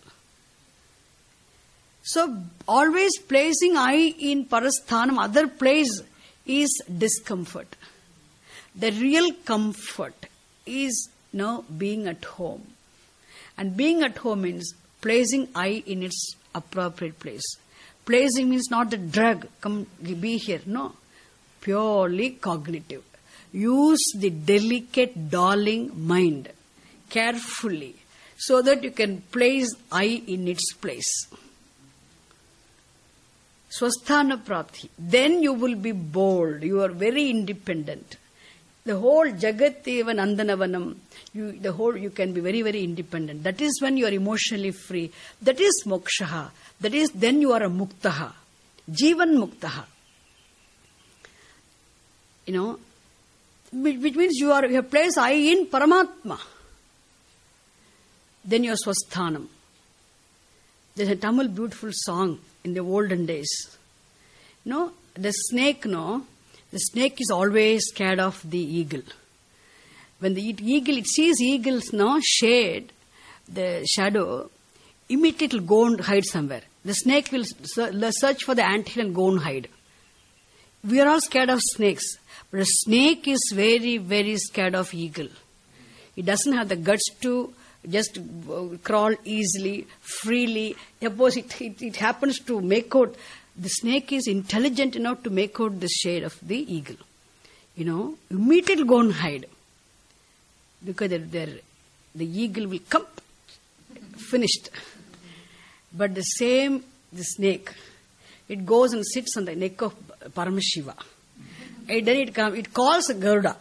So, always placing I in parasthanam, other place, is discomfort. The real comfort is being at home. And being at home means placing I in its appropriate place. Placing means not the drug, come be here. No. Purely cognitive. Use the delicate, darling mind carefully so that you can place I in its place. Swasthana prapti. Then you will be bold. You are very independent. The whole Jagateva Nandanavanam, you can be very, very independent. That is when you are emotionally free. That is mokshaha. That is, then you are a muktaha. Jivan muktaha. Which means you have placed I in Paramatma. Then you are swasthanam. There's a Tamil beautiful song in the olden days. The snake, the snake is always scared of the eagle. When the eagle, it sees eagle's shade, the shadow, immediately it will go and hide somewhere. The snake will search for the anthill and go and hide. We are all scared of snakes. But a snake is very, very scared of eagle. It doesn't have the guts to just crawl easily, freely. Suppose it happens to make out. The snake is intelligent enough to make out the shade of the eagle. Immediately go and hide. Because the eagle will come, finished. But the snake, it goes and sits on the neck of Paramashiva. And then it calls Garuda.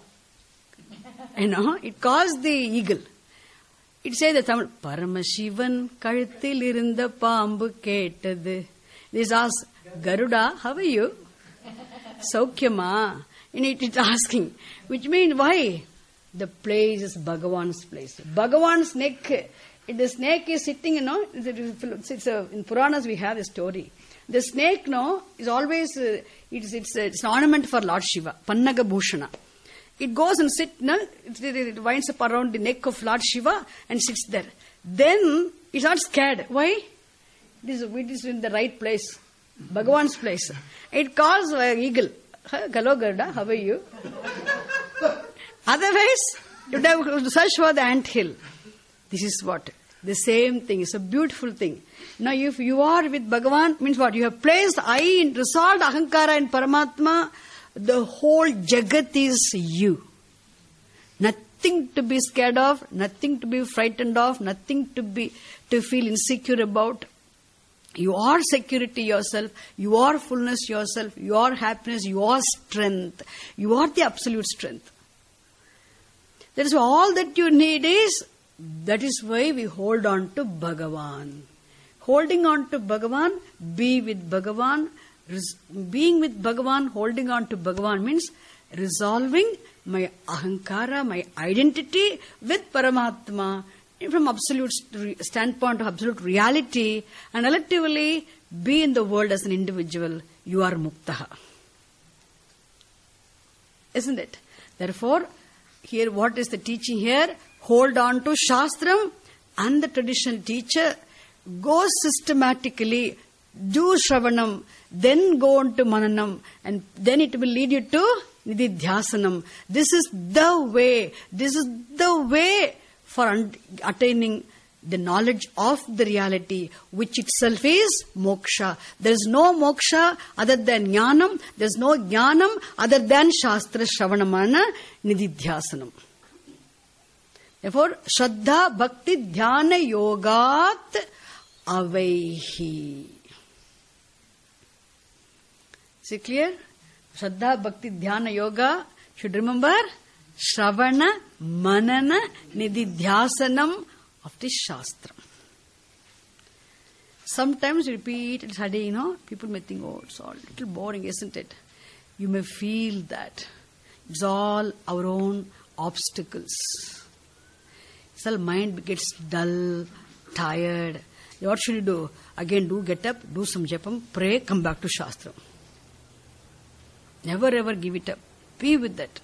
It calls the eagle. It says that Tamil, Paramashivan kaluthil irundha paambu kettadu. This asks, Garuda, how are you? Saukyama. And it is asking, which means why? The place is Bhagavan's place. Bhagavan's neck, the snake is sitting, in Puranas we have a story. The snake, is always, it's an ornament for Lord Shiva, Pannaga Bhushana. It goes and sits, it winds up around the neck of Lord Shiva and sits there. Then, it's not scared. Why? It is in the right place, Bhagavan's place. It calls eagle, hello Garuda, how are you? Otherwise, you would have to search for the anthill. This is what? The same thing. It's a beautiful thing. Now, if you are with Bhagavan, means what? You have placed I in, resolved Ahankara in Paramatma, the whole Jagat is you. Nothing to be scared of, nothing to be frightened of, nothing to feel insecure about. You are security yourself, you are fullness yourself, you are happiness, you are strength. You are the absolute strength. That is all that you need is, that is why we hold on to Bhagavan. Holding on to Bhagavan, be with Bhagavan. Being with Bhagavan, holding on to Bhagavan means resolving my ahankara, my identity with Paramatma from absolute standpoint of absolute reality, and relatively be in the world as an individual. You are muktaha. Isn't it? Therefore, here what is the teaching here? Hold on to Shastram and the traditional teacher. Go systematically, do Shravanam, then go on to Mananam, and then it will lead you to Nididhyasanam. This is the way. This is the way for attaining the knowledge of the reality, which itself is moksha. There is no moksha other than jnanam. There is no jnanam other than Shastra Shravanamana Nididhyasanam. Therefore, Shraddha Bhakti Dhyana Yogat Avaihi. Is it clear? Shraddha Bhakti Dhyana Yoga, should remember Shravana Manana Nididhyasanam of the Shastra. Sometimes repeat and study, people may think, oh, it's all a little boring, isn't it? You may feel that. It's all our own obstacles. So mind gets dull, tired. What should you do? Again, get up, do some japam, pray, come back to Shastra. Never ever give it up. Be with that.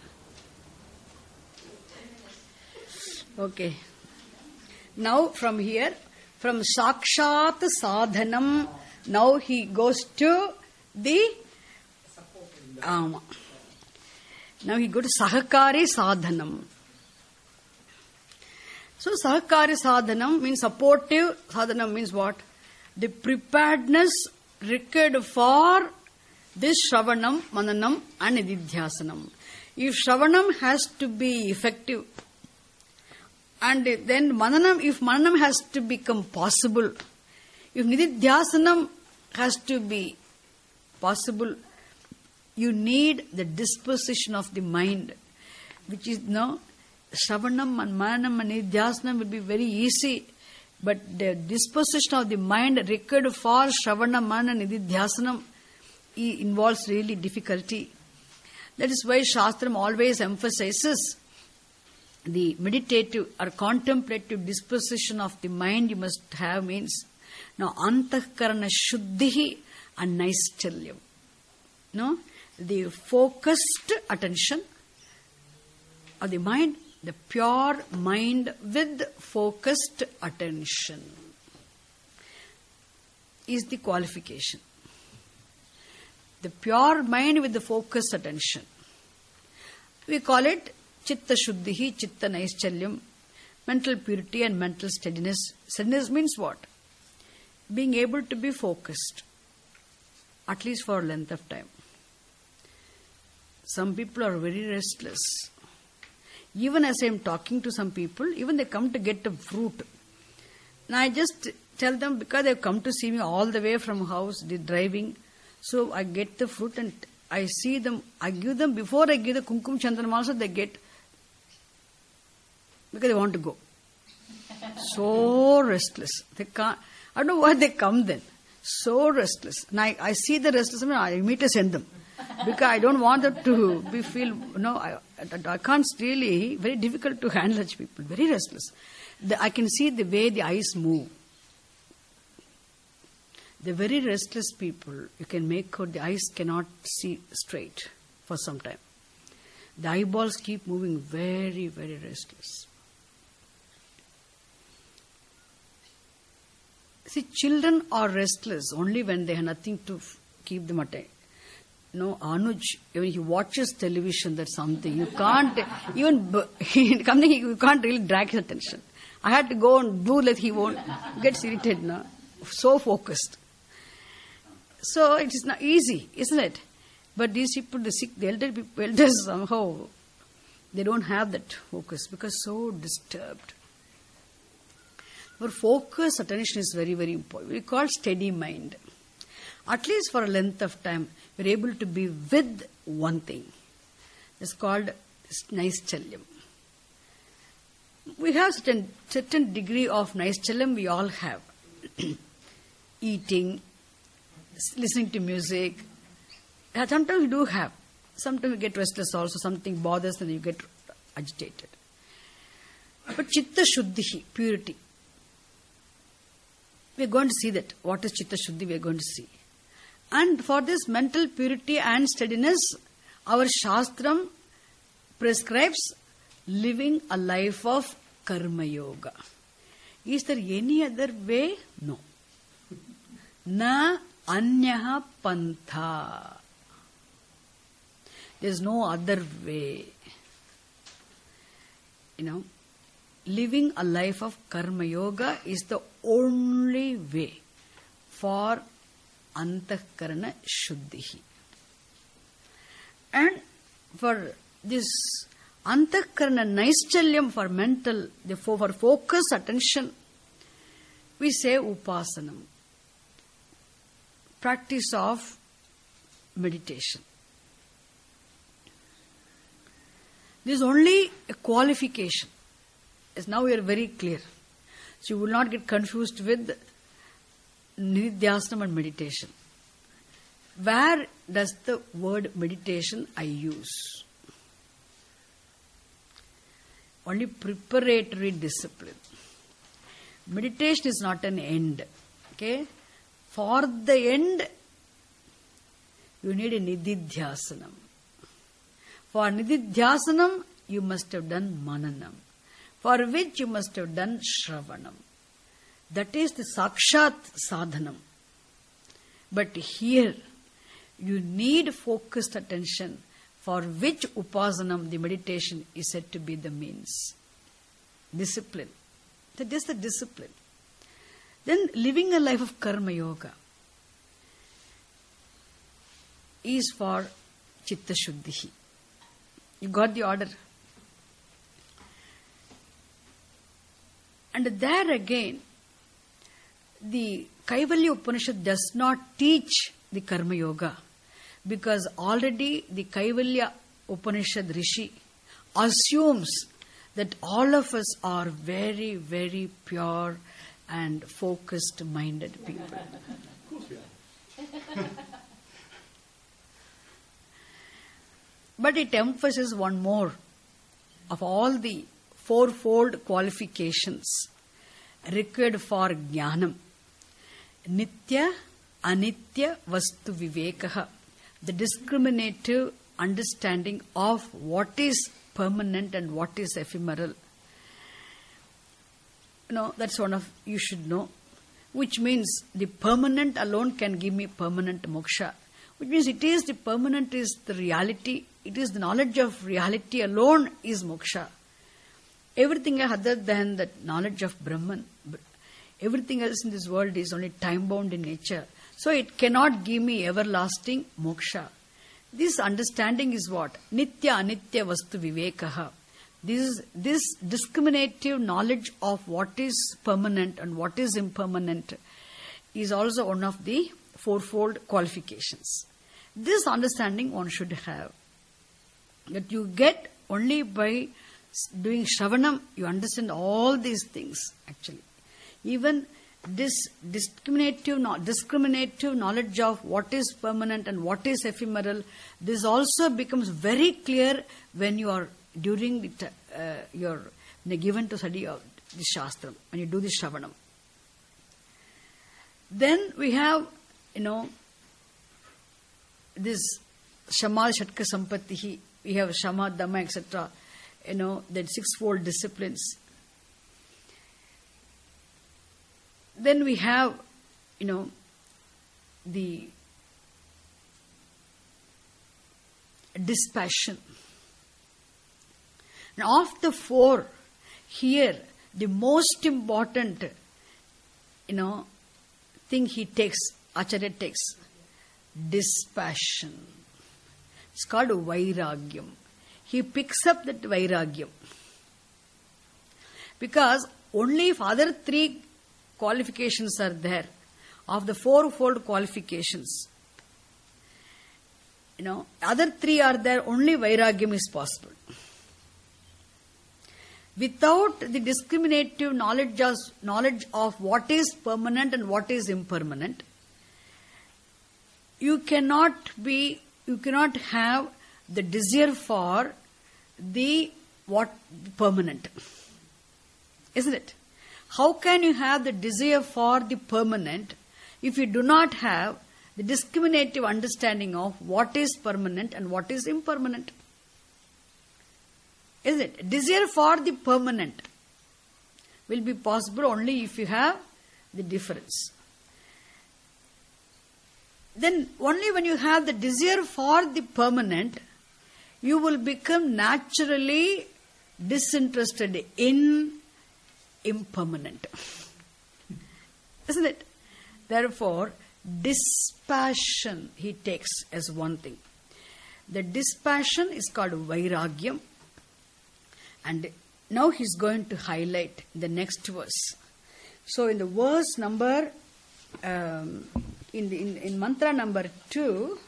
Okay. Now from here, from Sakshat Sadhanam, now he goes to the now he goes to Sahakari Sadhanam. So Sahakari Sadhanam means supportive. Sadhanam means what? The preparedness required for this Shravanam, Mananam and Nididhyasanam. If Shravanam has to be effective, and then Mananam, if Mananam has to become possible, if Nididhyasanam has to be possible, you need the disposition of the mind, which is no Shravanam and Mananam and Nididhyasanam will be very easy, but the disposition of the mind required for Shravanam, Mananam and Nididhyasanam involves really difficulty. That is why Shastram always emphasizes the meditative or contemplative disposition of the mind you must have means now Antahkarana Shuddhi and Naischalya. No? The focused attention of the mind, the pure mind with focused attention is the qualification. The pure mind with the focused attention. We call it Chitta Shuddhi, Chitta Naischalyam, mental purity and mental steadiness. Steadiness means what? Being able to be focused, at least for a length of time. Some people are very restless. Even as I am talking to some people, even they come to get a fruit. And I just tell them, because they have come to see me all the way from house, they're driving, so I get the fruit and I see them, I give them, before I give the Kumkum Chandranam also, they get, because they want to go. So restless. They can't, I don't know why they come then. So restless. And I see the restlessness, I immediately send them. Because I don't want them to be feel, I can't really, very difficult to handle such people, very restless. I can see the way the eyes move. The very restless people, you can make out the eyes cannot see straight for some time. The eyeballs keep moving very, very restless. See, children are restless only when they have nothing to keep them attention. No, Anuj, when he watches television, that's something. You can't, even something you can't really drag his attention. I had to go and do that, he won't, gets irritated now. So focused. So it is not easy, isn't it? But these people, the sick, the elder people, elders somehow, they don't have that focus because so disturbed. But focus, attention is very, very important. We call steady mind. At least for a length of time, we're able to be with one thing. It's called Naischalya. We have certain degree of Naischalya, we all have. Eating, listening to music. Sometimes we do have. Sometimes we get restless also. Something bothers and you get agitated. But Chitta Shuddhi, purity. We're going to see that. What is Chitta Shuddhi? We're going to see. And for this mental purity and steadiness, our Shastram prescribes living a life of Karma Yoga. Is there any other way? No. Na anyaha pantha. There's no other way. Living a life of Karma Yoga is the only way for Antahkarana Shuddhi. And for this Antahkarana Naischalyam, for mental, therefore for focus, attention, we say Upasanam. Practice of meditation. This is only a qualification. As now we are very clear. So you will not get confused with Nididhyasanam and meditation. Where does the word meditation I use? Only preparatory discipline. Meditation is not an end. Okay? For the end, you need a Nididhyasanam. For Nididhyasanam, you must have done Mananam, for which you must have done Shravanam. That is the Sakshat Sadhanam. But here, you need focused attention, for which Upasanam, the meditation, is said to be the means. Discipline. So just the discipline. Then living a life of karma yoga is for chitta shuddhi. You got the order. And there again, the Kaivalya Upanishad does not teach the karma yoga, because already the Kaivalya Upanishad Rishi assumes that all of us are very, very pure and focused minded people. Of course we are. But it emphasizes one more of all the fourfold qualifications required for jnanam. Nitya, anitya, vastu vivekaha. The discriminative understanding of what is permanent and what is ephemeral. That's one of, you should know. Which means the permanent alone can give me permanent moksha. Which means it is the permanent is the reality. It is the knowledge of reality alone is moksha. Everything other than that knowledge of Brahman, everything else in this world is only time-bound in nature. So it cannot give me everlasting moksha. This understanding is what? Nitya anitya vastu vivekaha. This discriminative knowledge of what is permanent and what is impermanent is also one of the fourfold qualifications. This understanding one should have. That you get only by doing Shravanam, you understand all these things actually. Even this discriminative knowledge of what is permanent and what is ephemeral, this also becomes very clear when you are during you're given to study of the Shastram, when you do the Shravanam. Then we have, this Shama Shatka Sampattihi, we have Shama, Dhamma, etc., the sixfold disciplines. Then we have, the dispassion. And of the four, here, the most important, thing he takes, Acharya takes, dispassion. It's called Vairagyam. He picks up that Vairagyam. Because only if other three qualifications are there, of the fourfold qualifications, other three are there, only Vairagyam is possible. Without the discriminative knowledge of what is permanent and what is impermanent, you cannot have the desire for the permanent. Isn't it? How can you have the desire for the permanent if you do not have the discriminative understanding of what is permanent and what is impermanent? Isn't it? Desire for the permanent will be possible only if you have the difference. Then only when you have the desire for the permanent, you will become naturally disinterested in impermanent. Isn't it? Therefore, dispassion he takes as one thing. The dispassion is called Vairagyam. And now he's going to highlight the next verse. So in the verse number, in mantra number 2,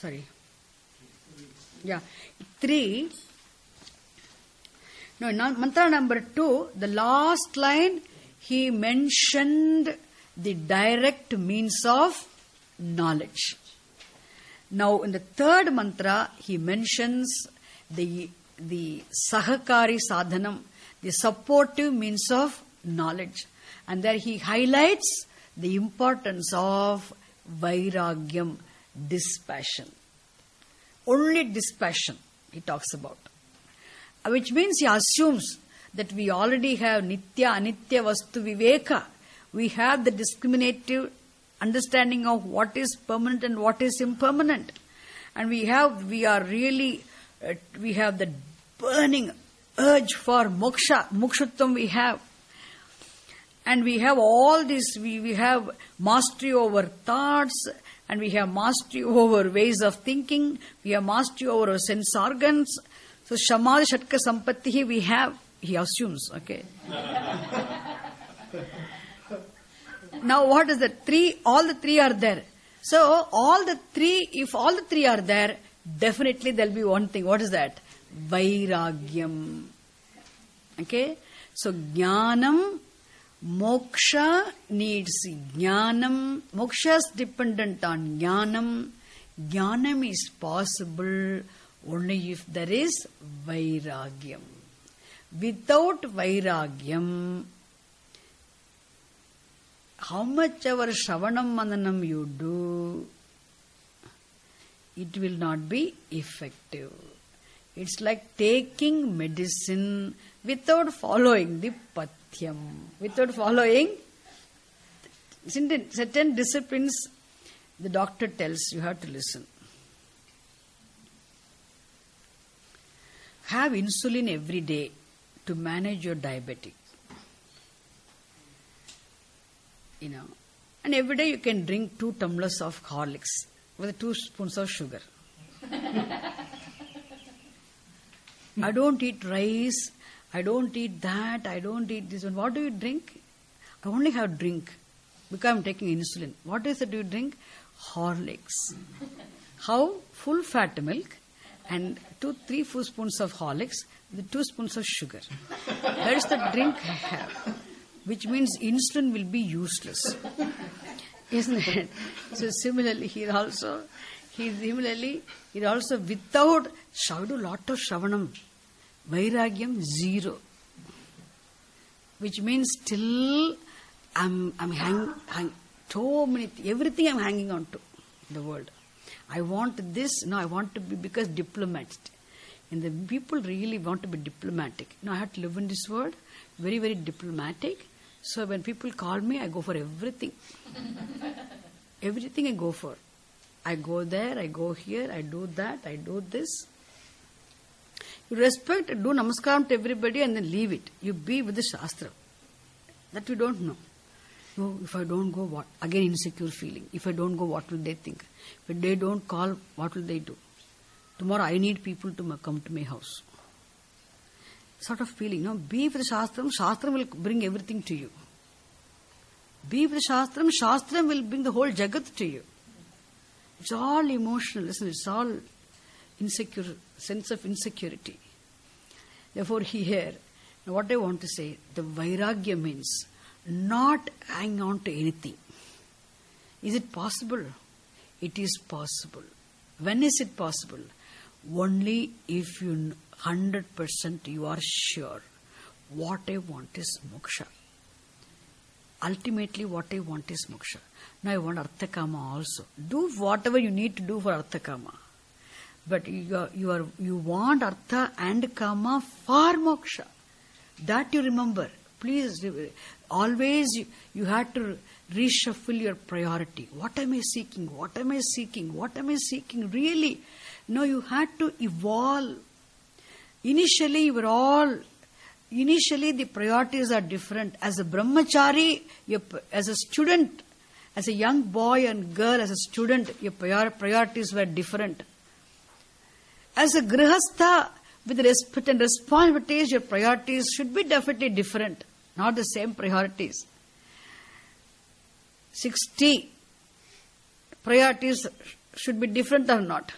3. No, in mantra number 2, the last line, he mentioned the direct means of knowledge. Now in the third mantra, he mentions the sahakari sadhanam, the supportive means of knowledge. And there he highlights the importance of vairagyam, dispassion. Only dispassion he talks about. Which means he assumes that we already have nitya, anitya, vastu, viveka. We have the discriminative understanding of what is permanent and what is impermanent. And we have the burning urge for moksha, mukshutvam we have. And we have all this, we have mastery over thoughts, and we have mastery over ways of thinking, we have mastery over our sense organs. So Shamadhi Shatka Sampatti we have, he assumes, okay. Now what is the three? All the three are there. So all the three, if all the three are there, definitely there will be one thing. What is that? Vairagyam. Okay? So Jnanam, Moksha needs Jnanam. Moksha is dependent on Jnanam. Jnanam is possible only if there is Vairagyam. Without Vairagyam, how much ever Shravanam Mananam you do, it will not be effective. It's like taking medicine without following the Pathyam. Without following certain disciplines, the doctor tells you have to listen. Have insulin every day to manage your diabetic. And every day you can drink 2 tumblers of Horlicks with 2 spoons of sugar. I don't eat rice, I don't eat that, I don't eat this one. What do you drink? I only have drink because I'm taking insulin. What is it you drink? Horlicks. How? Full fat milk and 3 spoons of Horlicks with 2 spoons of sugar. That is the drink I have. Which means insulin will be useless. Isn't it? So similarly here also without, shall do lot of Shravanam. Vairagyam 0. Which means still I'm so many, everything I'm hanging on to in the world. I want this, I want to be, because diplomat. And the people really want to be diplomatic. I have to live in this world, very, very diplomatic. So when people call me, I go for everything. Everything I go for. I go there, I go here, I do that, I do this. You respect, do namaskaram to everybody and then leave it. You be with the Shastra. That you don't know. No, if I don't go, what? Again insecure feeling. If I don't go, what will they think? If they don't call, what will they do? Tomorrow I need people to come to my house. Sort of feeling, be with the Shastram, Shastram will bring everything to you. Be with the Shastram, Shastram will bring the whole Jagat to you. It's all emotional, listen, it's all insecure, sense of insecurity. Therefore here, what I want to say, the Vairagya means not hang on to anything. Is it possible? It is possible. When is it possible? Only if you 100% you are sure what I want is moksha. Ultimately what I want is moksha. Now I want arthakama also. Do whatever you need to do for arthakama. But you want artha and kama for moksha. That you remember. Please, always you have to reshuffle your priority. What am I seeking? What am I seeking? What am I seeking? Really? No, you had to evolve. Initially the priorities are different. As a brahmachari, as a student, as a young boy and girl, as a student, your priorities were different. As a grihastha, with respect and responsibilities, your priorities should be definitely different. Not the same priorities. 60 priorities should be different or not?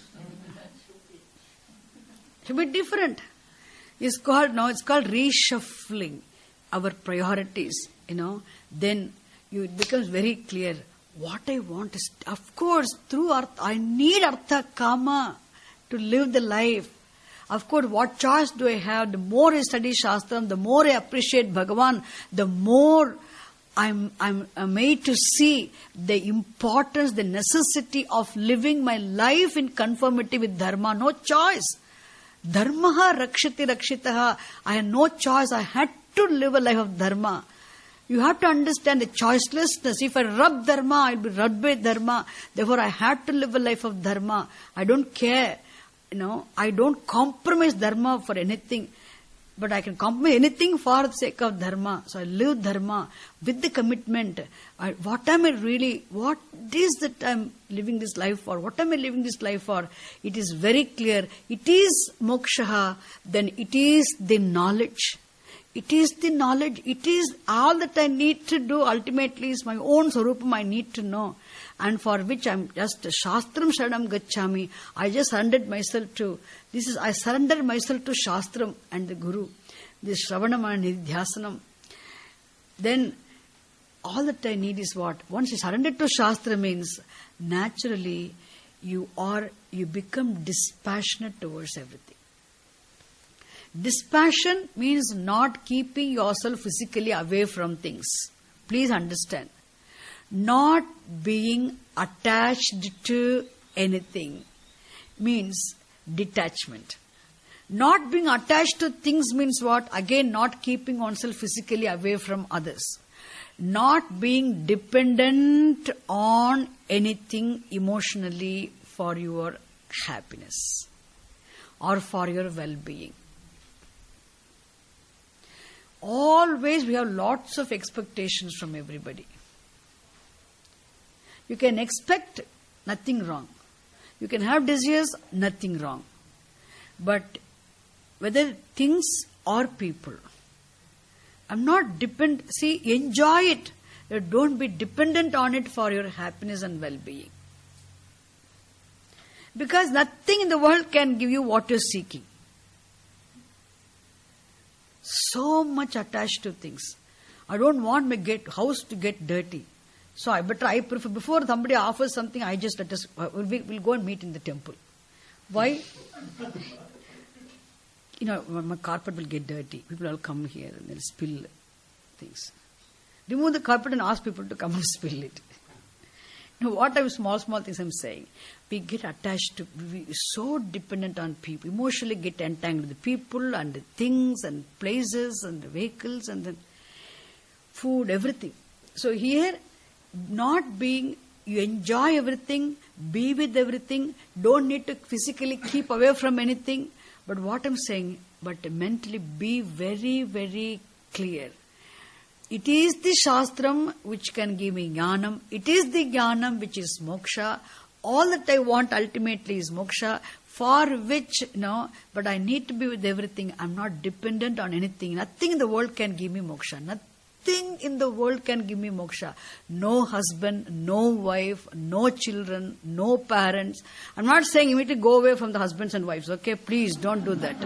Should be different. It's called reshuffling our priorities, Then it becomes very clear what I want is, of course, through artha, I need artha kama to live the life. Of course, what choice do I have? The more I study Shastram, the more I appreciate Bhagavan, the more I'm made to see the importance, the necessity of living my life in conformity with Dharma. No choice. Dharmaha rakshati rakshitaha. I had no choice. I had to live a life of Dharma. You have to understand the choicelessness. If I rub Dharma, I'll be rubbed by Dharma. Therefore, I had to live a life of Dharma. I don't care. I don't compromise Dharma for anything. But I can compromise anything for the sake of dharma. So I live dharma with the commitment. What is that I'm living this life for? What am I living this life for? It is very clear. It is moksha, then it is the knowledge. It is the knowledge. It is all that I need to do. Ultimately is my own sarupam I need to know. And for which I'm just Shastram Sharanam Gacchami. I just surrendered myself to I surrender myself to Shastram and the Guru. This Shravanam and Nidhyasanam. Then all that I need is what? Once you surrender to Shastra means naturally you become dispassionate towards everything. Dispassion means not keeping yourself physically away from things. Please understand. Not being attached to anything means detachment. Not being attached to things means what? Again, not keeping oneself physically away from others. Not being dependent on anything emotionally for your happiness or for your well-being. Always we have lots of expectations from everybody. You can expect nothing wrong. You can have desires, nothing wrong. But whether things or people, I'm not dependent. See, enjoy it. Don't be dependent on it for your happiness and well-being. Because nothing in the world can give you what you're seeking. So much attached to things. I don't want my house to get dirty. So I prefer, before somebody offers something, I just we'll go and meet in the temple. Why? My carpet will get dirty. People will come here and they'll spill things. Remove the carpet and ask people to come and spill it. What are small things I'm saying? We get attached to, we so dependent on people, emotionally get entangled with the people and the things and places and the vehicles and the food, everything. So here, you enjoy everything, be with everything, don't need to physically keep away from anything. But what I'm saying, but mentally be very, very clear. It is the Shastram which can give me jnanam. It is the jnanam which is moksha. All that I want ultimately is moksha, for which, but I need to be with everything. I'm not dependent on anything. Nothing in the world can give me moksha. Nothing in the world can give me moksha. No husband, no wife, no children, no parents. I'm not saying you need to go away from the husbands and wives. Okay, please don't do that.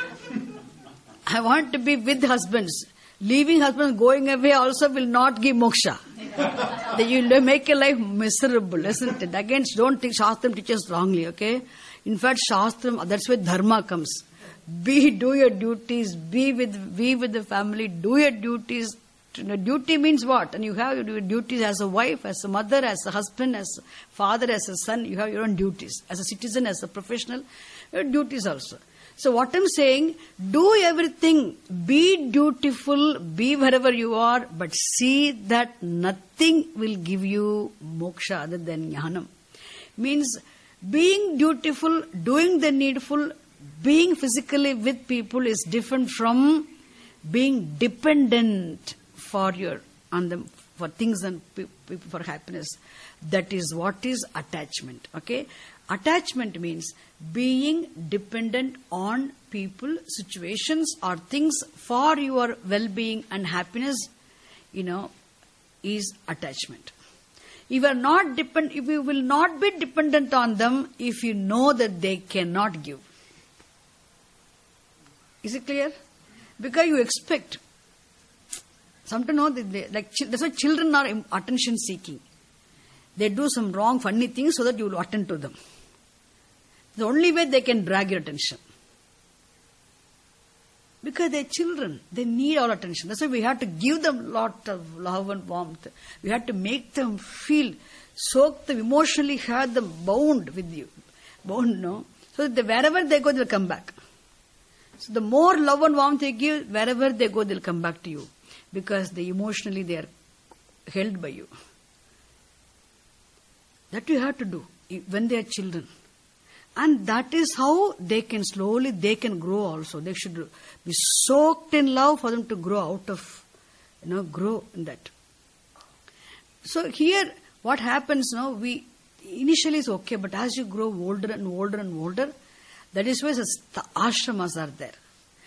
I want to be with husbands. Leaving husband, going away also will not give moksha. You make a life miserable, isn't it? Again, don't think Shastram teaches wrongly, okay? In fact, Shastram, that's where dharma comes. Do your duties, be with the family, do your duties. Duty means what? And you have your duties as a wife, as a mother, as a husband, as a father, as a son. You have your own duties. As a citizen, as a professional, your duties also. So what I'm saying, do everything, be dutiful, be wherever you are, but see that nothing will give you moksha other than jnanam. Means being dutiful, doing the needful, being physically with people is different from being dependent for things and people for happiness. That is what is attachment. Okay? Attachment means being dependent on people, situations or things for your well-being and happiness, is attachment. If you will not be dependent on them if you know that they cannot give. Is it clear? Because you expect. Sometimes that's why children are attention seeking. They do some wrong, funny things so that you will attend to them. The only way they can drag your attention. Because they're children. They need our attention. That's why we have to give them a lot of love and warmth. We have to make them feel, soak them, emotionally have them bound with you. So that wherever they go, they'll come back. So the more love and warmth you give, wherever they go, they'll come back to you. Because emotionally they are held by you. That you have to do when they are children. And that is how they can grow also. They should be soaked in love for them to grow grow in that. So here, what happens now, initially is okay, but as you grow older and older and older, that is why the ashramas are there.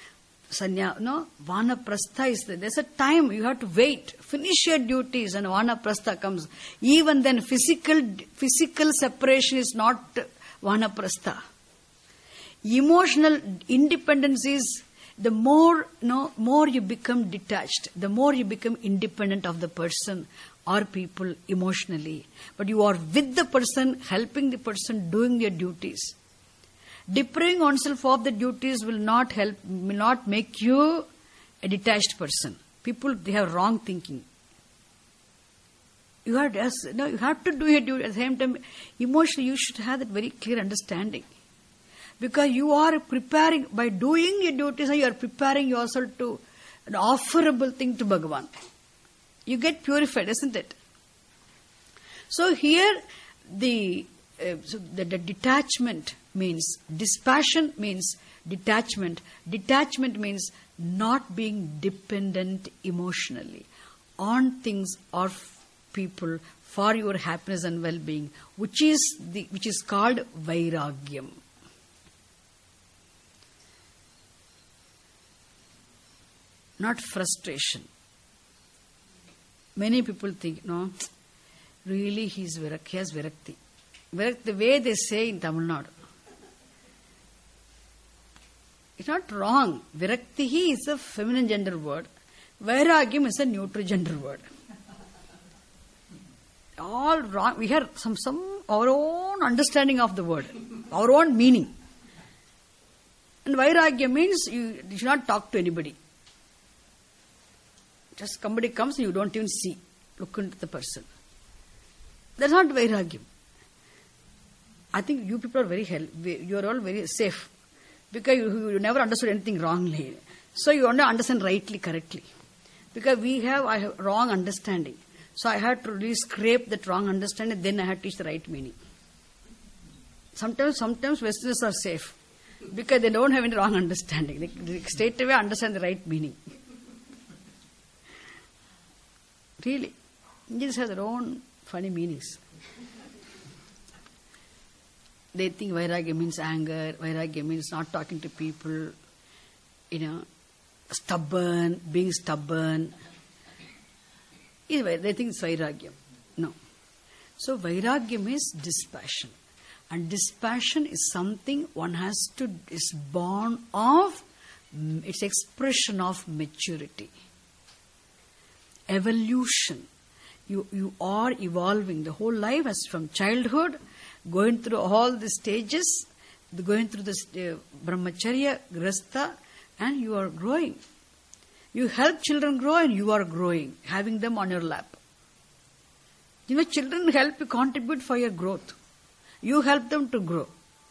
Vanaprastha is there. There's a time you have to wait, finish your duties, and Vanaprastha comes. Even then, physical separation is not Vanaprastha. Emotional independence is the more you become detached, the more you become independent of the person or people emotionally. But you are with the person, helping the person, doing their duties. Depriving oneself of the duties will not make you a detached person. People, they have wrong thinking. You have to do your duty. At the same time, emotionally, you should have that very clear understanding. Because you are preparing, by doing your duties, you are preparing yourself to an offerable thing to Bhagavan. You get purified, isn't it? So here, the detachment means, dispassion means detachment. Detachment means not being dependent emotionally on things or people for your happiness and well-being, which is called vairagyam. Not frustration. Many people think, no, really he has virakti. The way they say in Tamil Nadu. It's not wrong. Viraktihi is a feminine gender word. Vairagyam is a neutral gender word. All wrong. We have some our own understanding of the word, our own meaning. And vairagyam means you should not talk to anybody. Just somebody comes and you don't even look into the person. That's not vairagyam. I think you people are you are all very safe. Because you never understood anything wrongly. So you only understand rightly, correctly. Because I have wrong understanding. So I had to really scrape that wrong understanding, then I had to teach the right meaning. Sometimes Westerners are safe. Because they don't have any wrong understanding. They straight away understand the right meaning. Really. Indians have their own funny meanings. They think vairagya means anger, vairagya means not talking to people, being stubborn. They think it's vairagya. No. So vairagya is dispassion. And dispassion is something is born of, it's expression of maturity. Evolution. You are evolving. The whole life as from childhood, going through all the stages, going through this brahmacharya, grastha, and you are growing. You help children grow and you are growing, having them on your lap. Children help you contribute for your growth. You help them to grow.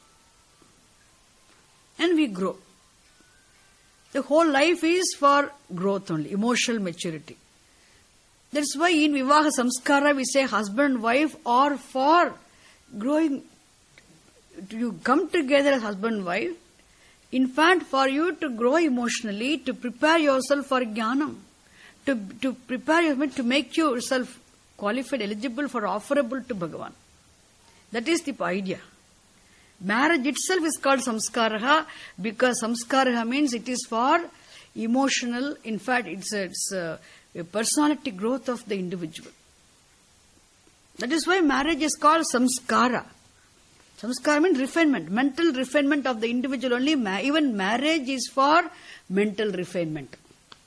And we grow. The whole life is for growth only, emotional maturity. That's why in Vivaha Samskara we say husband and wife are for growing. You come together as husband and wife. In fact, for you to grow emotionally, to prepare yourself for jnanam, to prepare yourself, to make yourself qualified, eligible for offerable to Bhagavan. That is the idea. Marriage itself is called samskaraha because samskaraha means it is for emotional. In fact, it's a personality growth of the individual. That is why marriage is called samskara. Samskara means refinement, mental refinement of the individual only. Even marriage is for mental refinement.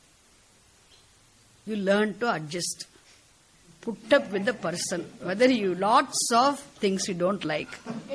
You learn to adjust. Put up with the person. Whether you lots of things you don't like.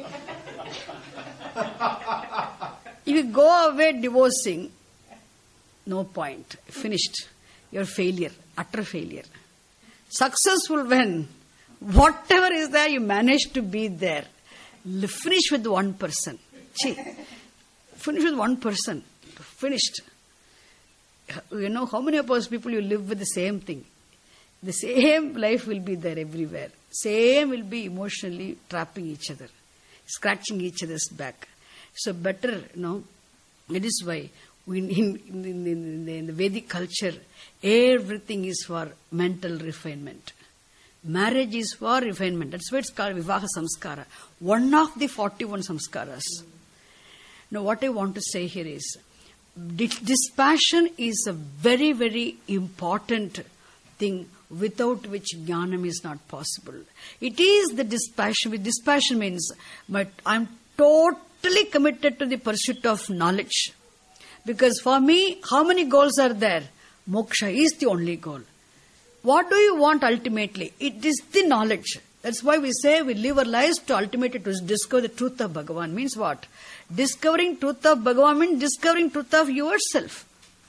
If you go away divorcing, no point. Finished. You're failure. Utter failure. Successful when whatever is there, you manage to be there. Finish with one person. Finish with one person. Finished. You know how many of us people you live with the same thing. The same life will be there everywhere. Same will be emotionally trapping each other. scratching each other's back. So better, it is why in the Vedic culture, everything is for mental refinement. Marriage is for refinement. That's why it's called Vivaha Samskara. One of the 41 samskaras. Now what I want to say here is, dispassion is a very, very important thing without which jnanam is not possible. It is the dispassion. With dispassion means, I'm totally committed to the pursuit of knowledge. Because for me, how many goals are there? Moksha is the only goal. What do you want ultimately? It is the knowledge. That's why we say we live our lives to ultimately to discover the truth of Bhagavan. Means what? Discovering truth of Bhagavan means discovering truth of yourself.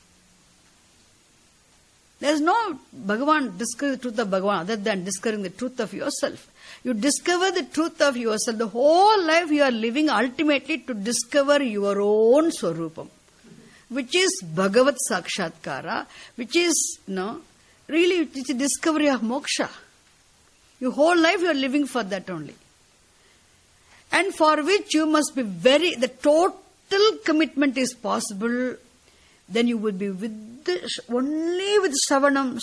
There's no Bhagavan, discover the truth of Bhagavan other than discovering the truth of yourself. You discover the truth of yourself. The whole life you are living ultimately to discover your own Swarupam, which is Bhagavat Sakshatkara, which is, really it's a discovery of moksha. Your whole life you are living for that only. And for which you must be the total commitment is possible, then you will be only with Shravanam,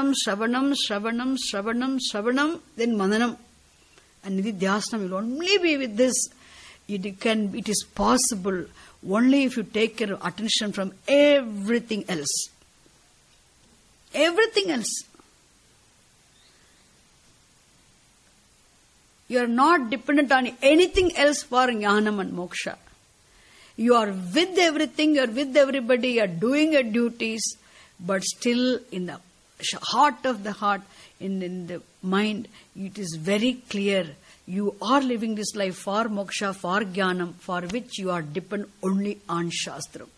then Mananam. And Nididhyasana will only be with this. It is possible only if you take your attention from everything else. Everything else. You are not dependent on anything else for jnanam and moksha. You are with everything, you are with everybody, you are doing your duties, but still in the heart of the heart, in the mind, it is very clear you are living this life for moksha, for jnanam, for which you are dependent only on Shastram.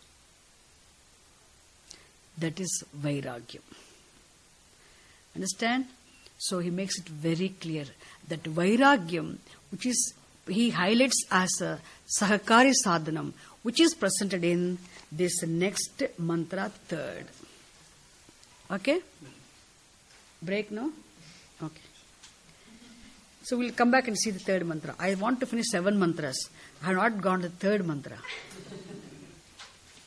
That is Vairagyam. Understand? So he makes it very clear that Vairagyam, which is, he highlights as a Sahakari Sadhanam, which is presented in this next mantra, third. Okay? Break now? Okay. So we'll come back and see the third mantra. I want to finish 7 mantras. I have not gone to the third mantra.